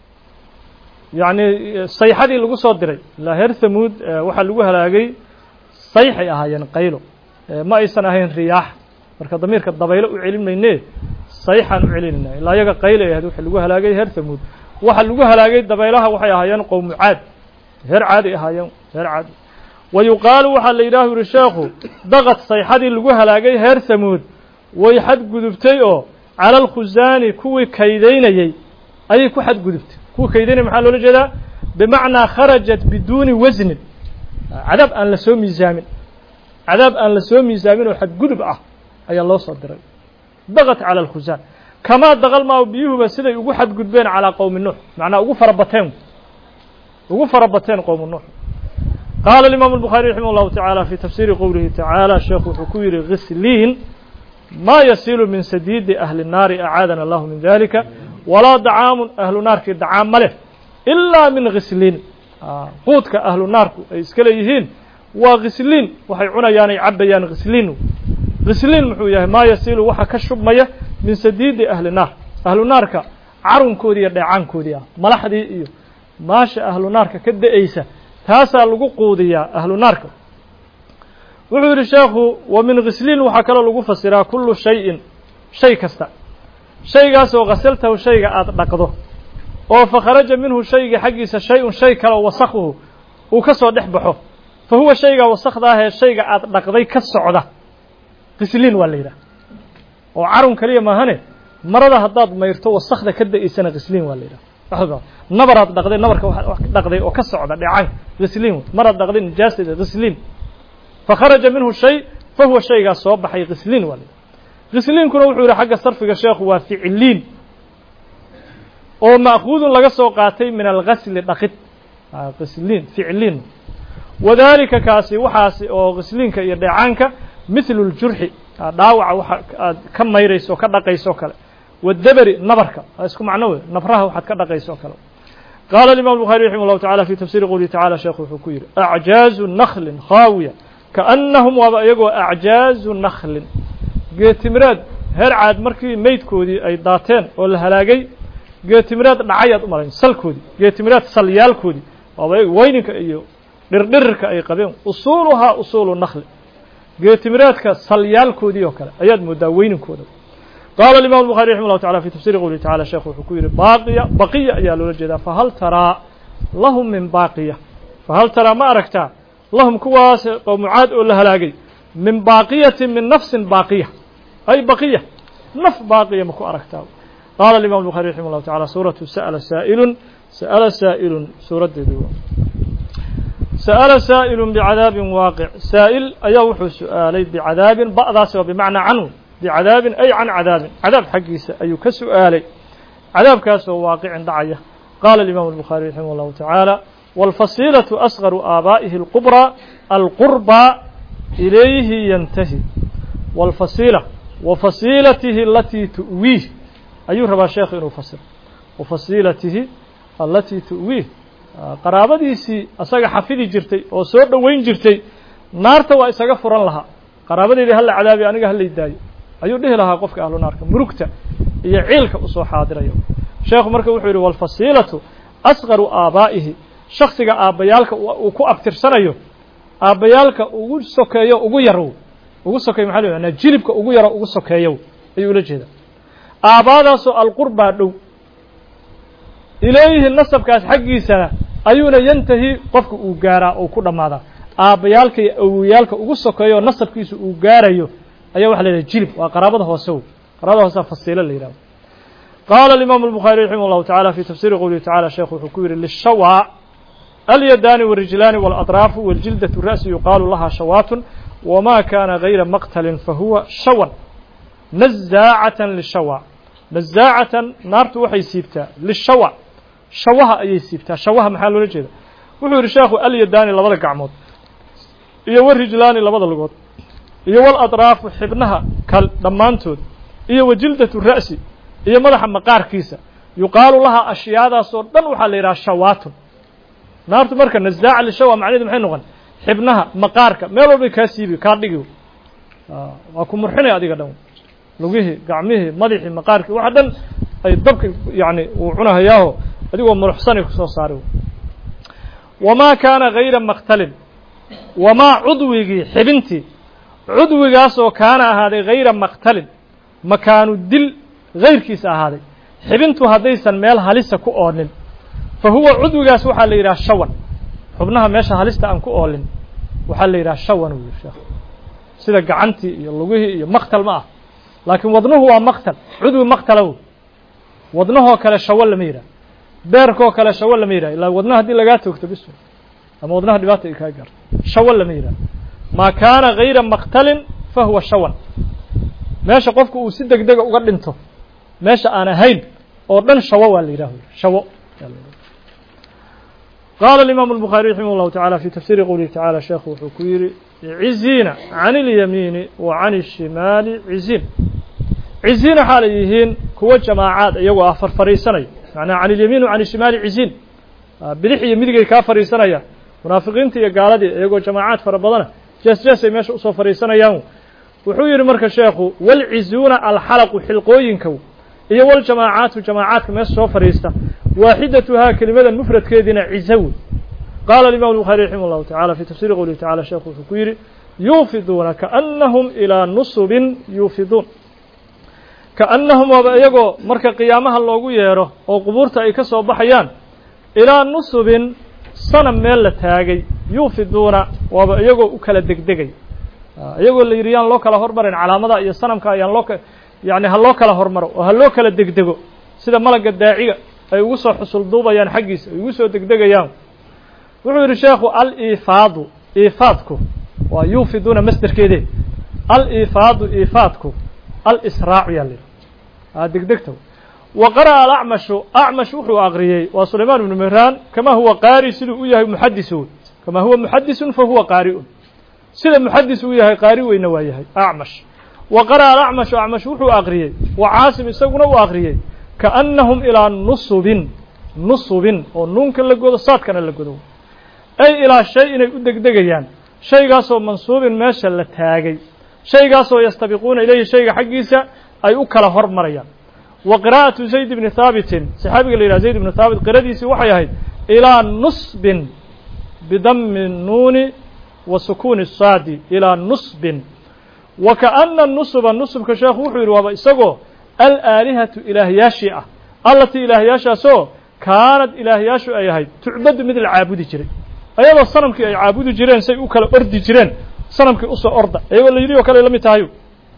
yacni sayxadii lagu soo diray ilaa heer hamuud waxaa lagu halaagay sayxay ahaayeen qaylo ma aysan ahayn riyaax marka damiirka dabaylo u celin mayne sayxaan u celinayna ilaa iyaga qaylo ay ahayd waxa lagu halaagay heer hamuud waxa lagu halaagay dabaylaha waxay ahaayeen qowmu caad heer caadi ahaayeen heer caadi wa yuqaalu waxaa la yidhaah yuri sheekhu daqad sayxadii lagu halaagay heer hamuud way xadgudubtay oo cala alkhuzaani kuwii kaydaynayey ayay ku xadgudubtay kuwa kaydaynaya maxaa loola jeedaa bimacnaa kharajat biduuni wasnin cadaab aan la soo miisaamin cadaab aan la soo miisaamin oo xadgudub ah ayaa loo soo diray daqat cala alkhuzaan kamaa daqalmaa biyuhuba siday ugu xadgudbeen calaa qowmi nuux macnaa ugu farabateen ugu farabateen qowmu nuux qaala imaamu الbuخarي raximah الlahu taعala fi tafsiiri qowlihi taعaalى sheekhu wuxuu ku yidhi ghisliin ma yasilu min sadiidi ahli الnaari acaadana allahu min dalika walaa dacaamun ahlu naarkii dacaam ma leh ilaa min ghisliin quudka ahlu naarku ay iska leeyihiin waa ghisliin waxay cunayaan ay cabayaan ghisliin ghisliin muxuu yahay maa yasilu waxa ka shubmaya min sadiidi ahli naar ahlu naarka carunkoodii iyo dheecaankoodii ah malaxdii iyo maasha ahlu naarka ka da-aysa taasaa lagu quudiyaa ahlu naarka wuxuu yidhi sheekhu wa min ghisliin waxaa kaloo lagu fasiraa kullu shayin shay kasta shaygaasoo ghasaltahu shayga aada dhaqdo oo fakharaja minhu shayga xaggiisa shay-un shay kaleo wasakhuhu uu ka soo dhex baxo fa huwa shaygaa wasakdaahee shayga aada dhaqday ka socda ghisliin waa la yidhaha oo carun keliya maahane marada haddaad mayrto wasakda ka da-aysana ghisliin waa la yidhaha nabaraad dhaqday nabarka wax dhaqday oo ka socda dheecan ghisliin maraad dhaqday nijaasteeda ghisliin fakharaja minhu shay fa huwa shaygaas soo baxay ghisliin waa la yidhaha ghisliinkuna wuxuu yidhi xagga sarfiga sheekhu waa ficiliin oo ma'khuudun laga soo qaatay min alghasli dhaqid ghisliin ficiliin wadaalika kaasi waxaasi oo ghisliinka iyo dheecaanka mithlu ljurxi dhaawaca waxa aad ka mayrayso ka dhaqayso kale wadaberi nabarka isku macno wey nabraha waxaad ka dhaqayso kale qaala imam الbuخarي raximah الlahu taعala fi tafsiri qowlihi taعala sheekhu wuxuu ku yidhi acjaazu naklin khaawiya kaannahum waaba iyagoo acjaazu naklin geetimireed heer caad markii meydkoodii ay daateen oo la halaagay geetimireed dhacayaad u malayn salkoodii geetimireed salyaalkoodii waaba weyninka iyo dhirdhirirka ay qabeen usuuluhaa usuulu nakli geetimireedka salyaalkoodii oo kale ayaad moodaa weyninkooda qaala imam الbuخarي raximah الlahu taعala fi tafsiri qowlihi taعala sheekhu wuxuu ku yidhi baaqiya baqiya ayaa loola jeedaa fahal taraa lahum min baaqiya fahal taraa ma aragtaa lahum kuwaas qowmucaad oo la halaagay min baaqiyati min nafsin baaqiya ay baqiya naf baaqiya ma ku aragtaa qaala imam الbuخarي raximah الlahu taعala suuratu sa'ala saa'ilun sa'ala saa'ilun suuraddeedii sa'ala saa'ilun bicadaabin waaqic saa'il ayaa wuxuu su-aalay bicadaabin ba'daasi waa bimacnaa canhu بعذاب أي عن عذاب عذاب حقيسة أي كسؤالي عذاب كاسو واقع دعية قال الإمام البخاري رحمه الله تعالى والفصيلة أصغر آبائه القبرى القربى إليه ينتهي والفصيلة وفصيلته التي تؤويه أيها ربا شيخ إنه فصل وفصيلته التي تؤويه قرابديسي أساق حفيدي جرتي وسود وين جرتي نارتا وإساق فران لها قرابدي دي هلا عذابي أنيقا هلا يداي أيو ديه لها قفك أهل نارك مركتا إيا عيلك أصو حاضر أيو شيخ مركب وحيري والفصيلة أصغر آبائه شخصك آبيالك وكو أبتر سنيو آبيالك ugu sokeeyo ugu yaro ugu sokeeyo maxaa leeyahay jilibka ugu yaro ugu sokeeyo ayuu la jeedaa aabadaas oo alqurba dhow ilayhi nasabkaas xaqiisana ayuuna yantahi qofka uu gaaraa oo ku dhamaada aabayaalka iyo awiyaalka ugu sokeeyo nasabkiisu uu gaarayo ayaa waxa leeyahay jilib waa qaraabada hoose qaraabada hoose fasiila la yiraahdo قال الإمام البخاري رحمه الله تعالى في تفسير قوله تعالى شيخ حكير للشواء اليدان والرجلان والأطراف والجلدة الرأس يقال لها شوات وما كان غير مقتل فهو شوا نزاعة للشوا نزاعة نار وحي سيبتا للشوا شوها أي سيبتا شوها محل رجل وحور الشيخ اليدان لبضل قعمود إيا والرجلان لبضل قود إيا والأطراف حبنها كالدمانتود إيا وجلدة الرأس إيا مدح مقار كيسا يقال لها أشياء صورتان وحال إلى شوات naartu marka nasdaaca lishawa macnaheedu maxay noqon xibnaha maqaarka meel walba ka siibi ka dhigiyo waa ku murxinay adiga dhan lugihi gacmihi madaxi maqaarki waxa dhan ay dabka yaani uu cunahayaaho adigoo muruxsan ku soo saaray wama kana ghayra maqtalin wama udwigi xibinti udwigaas oo kaana ahaaday ghayra maqtalin makaanu dil ghayrkiis ahaaday xibintu hadaysan meel halisa ku oonin فهو عدوغاس waxa la yiraahdaa shawan xubnaha meesha halista aan ku oolin waxa la yiraahdaa shawan uu sheekh sida gacanti iyo lugihi iyo maqtal ma ah laakiin wadnuhu waa maqtal udwi maqtalow wadnahu kala shawan lama yiraahdo beerko kala shawan lama yiraahdo ilaa wadnaha hadii laga toogto bisu ama wadnaha dhibaato ay ka gaarto shawan lama yiraahdo ma kaana ghayra maqtalin fa huwa shawan meesha qofku uu si degdeg uga dhinto meesha aan ahayn oo dhan shawa waa la yiraahdo shawo قال الإمام البخاري رحمه الله تعالى في تفسير قوله تعالى شيخ حكيري عزين عن اليمين وعن الشمال عزين عزين حاليهين كو جماعات ايغو افر فريسناي يعني عن اليمين وعن الشمال عزين بدخي ميدغي كا فريسنايا منافقين تي غالدي ايغو جماعات فربدنا جس جس ميش سو فريسنايان wuxuu yiri marka sheekhu wal izuna al halaq xilqooyinka iyo wal jamaacatu jamaacadka mees soo fariista واحدتها كلمة المفرد كيدنا عزو قال الإمام البخاري رحمه الله تعالى في تفسير قوله تعالى شيخ الحكيري يوفدون كأنهم إلى نصب يوفدون كأنهم وبأيقوا مركا قيامها اللوغو ييرو وقبورتا ايكسو بحيان إلى نصب صنم ميل تاغي يوفدون وبأيقوا وكلا دقدقي ايقوا اللي يريان لو كلا هرمرين على مدى اي صنم كايان لو يعني هلو كلا هرمرو وهلو كلا دقدقو سيدا ملق الداعية ay ugu soo xusul duubayaan xaqiisa ay ugu soo degdegayaan wuxuu yiri sheekhu al ifaadu ifaadku waa yufiduna masdarkeede al ifaadu ifaadku al israa'u yali aa degdegto wa qara al a'mash a'mash wuxuu aqriyay waa Suleymaan ibn Mihraan kama huwa qaari sidoo uu yahay muhaddis kama huwa muhaddis fa huwa qaari sida muhaddis uu yahay qaari weyna waa yahay a'mash wa qara al a'mash a'mash wuxuu aqriyay wa aasim isaguna uu aqriyay كأنهم إلى نصب نصب ونونك لقود صادكنا لقود أي إلى شيء يدق دقيان شيء قاسو منصوب ماشى للتاجي شيء قاسو يستبقون إليه شيء حقيسة أي أكل هرب مريان وقراءة زيد بن ثابت صحابي قال إلى زيد بن ثابت قراديسي وحياه إلى نصب بضم النون وسكون الصاد إلى نصب وكأن النصب النصب كشيخ وحير وابا إساقو الآلهة إلهياشي التي إلهياشا سو كانت إلهياشو أيهاي تعبد مثل عابد جرين أيضا الصنم كي عابد جرين سيؤكل أرد جرين صنم كي أصى أرد أيضا اللي يري وكال لم يتهايو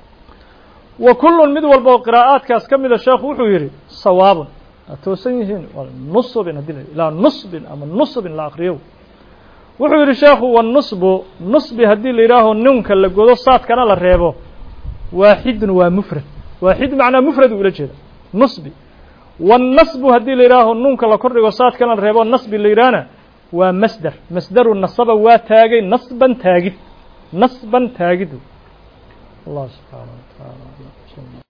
وكل مدو القراءات كاس كمل الشيخ وحيري صواب توسيهين والنصب هدين لا نصب أما النصب لا أخريو وحيري الشيخ والنصب نصب هدين اللي راه النونك اللي قدو صات كان للريبو waaxidun waa mufrad waaxid macnaa mufrad ula jeeda nusbi والنصب hadii la yihaaho nuunka la kordhigo saadkana la reebo nasbi la yihahna waa masder masderu nasaba waa taagay nasban taagid nasban taagid Allah subحanaه wa taعالى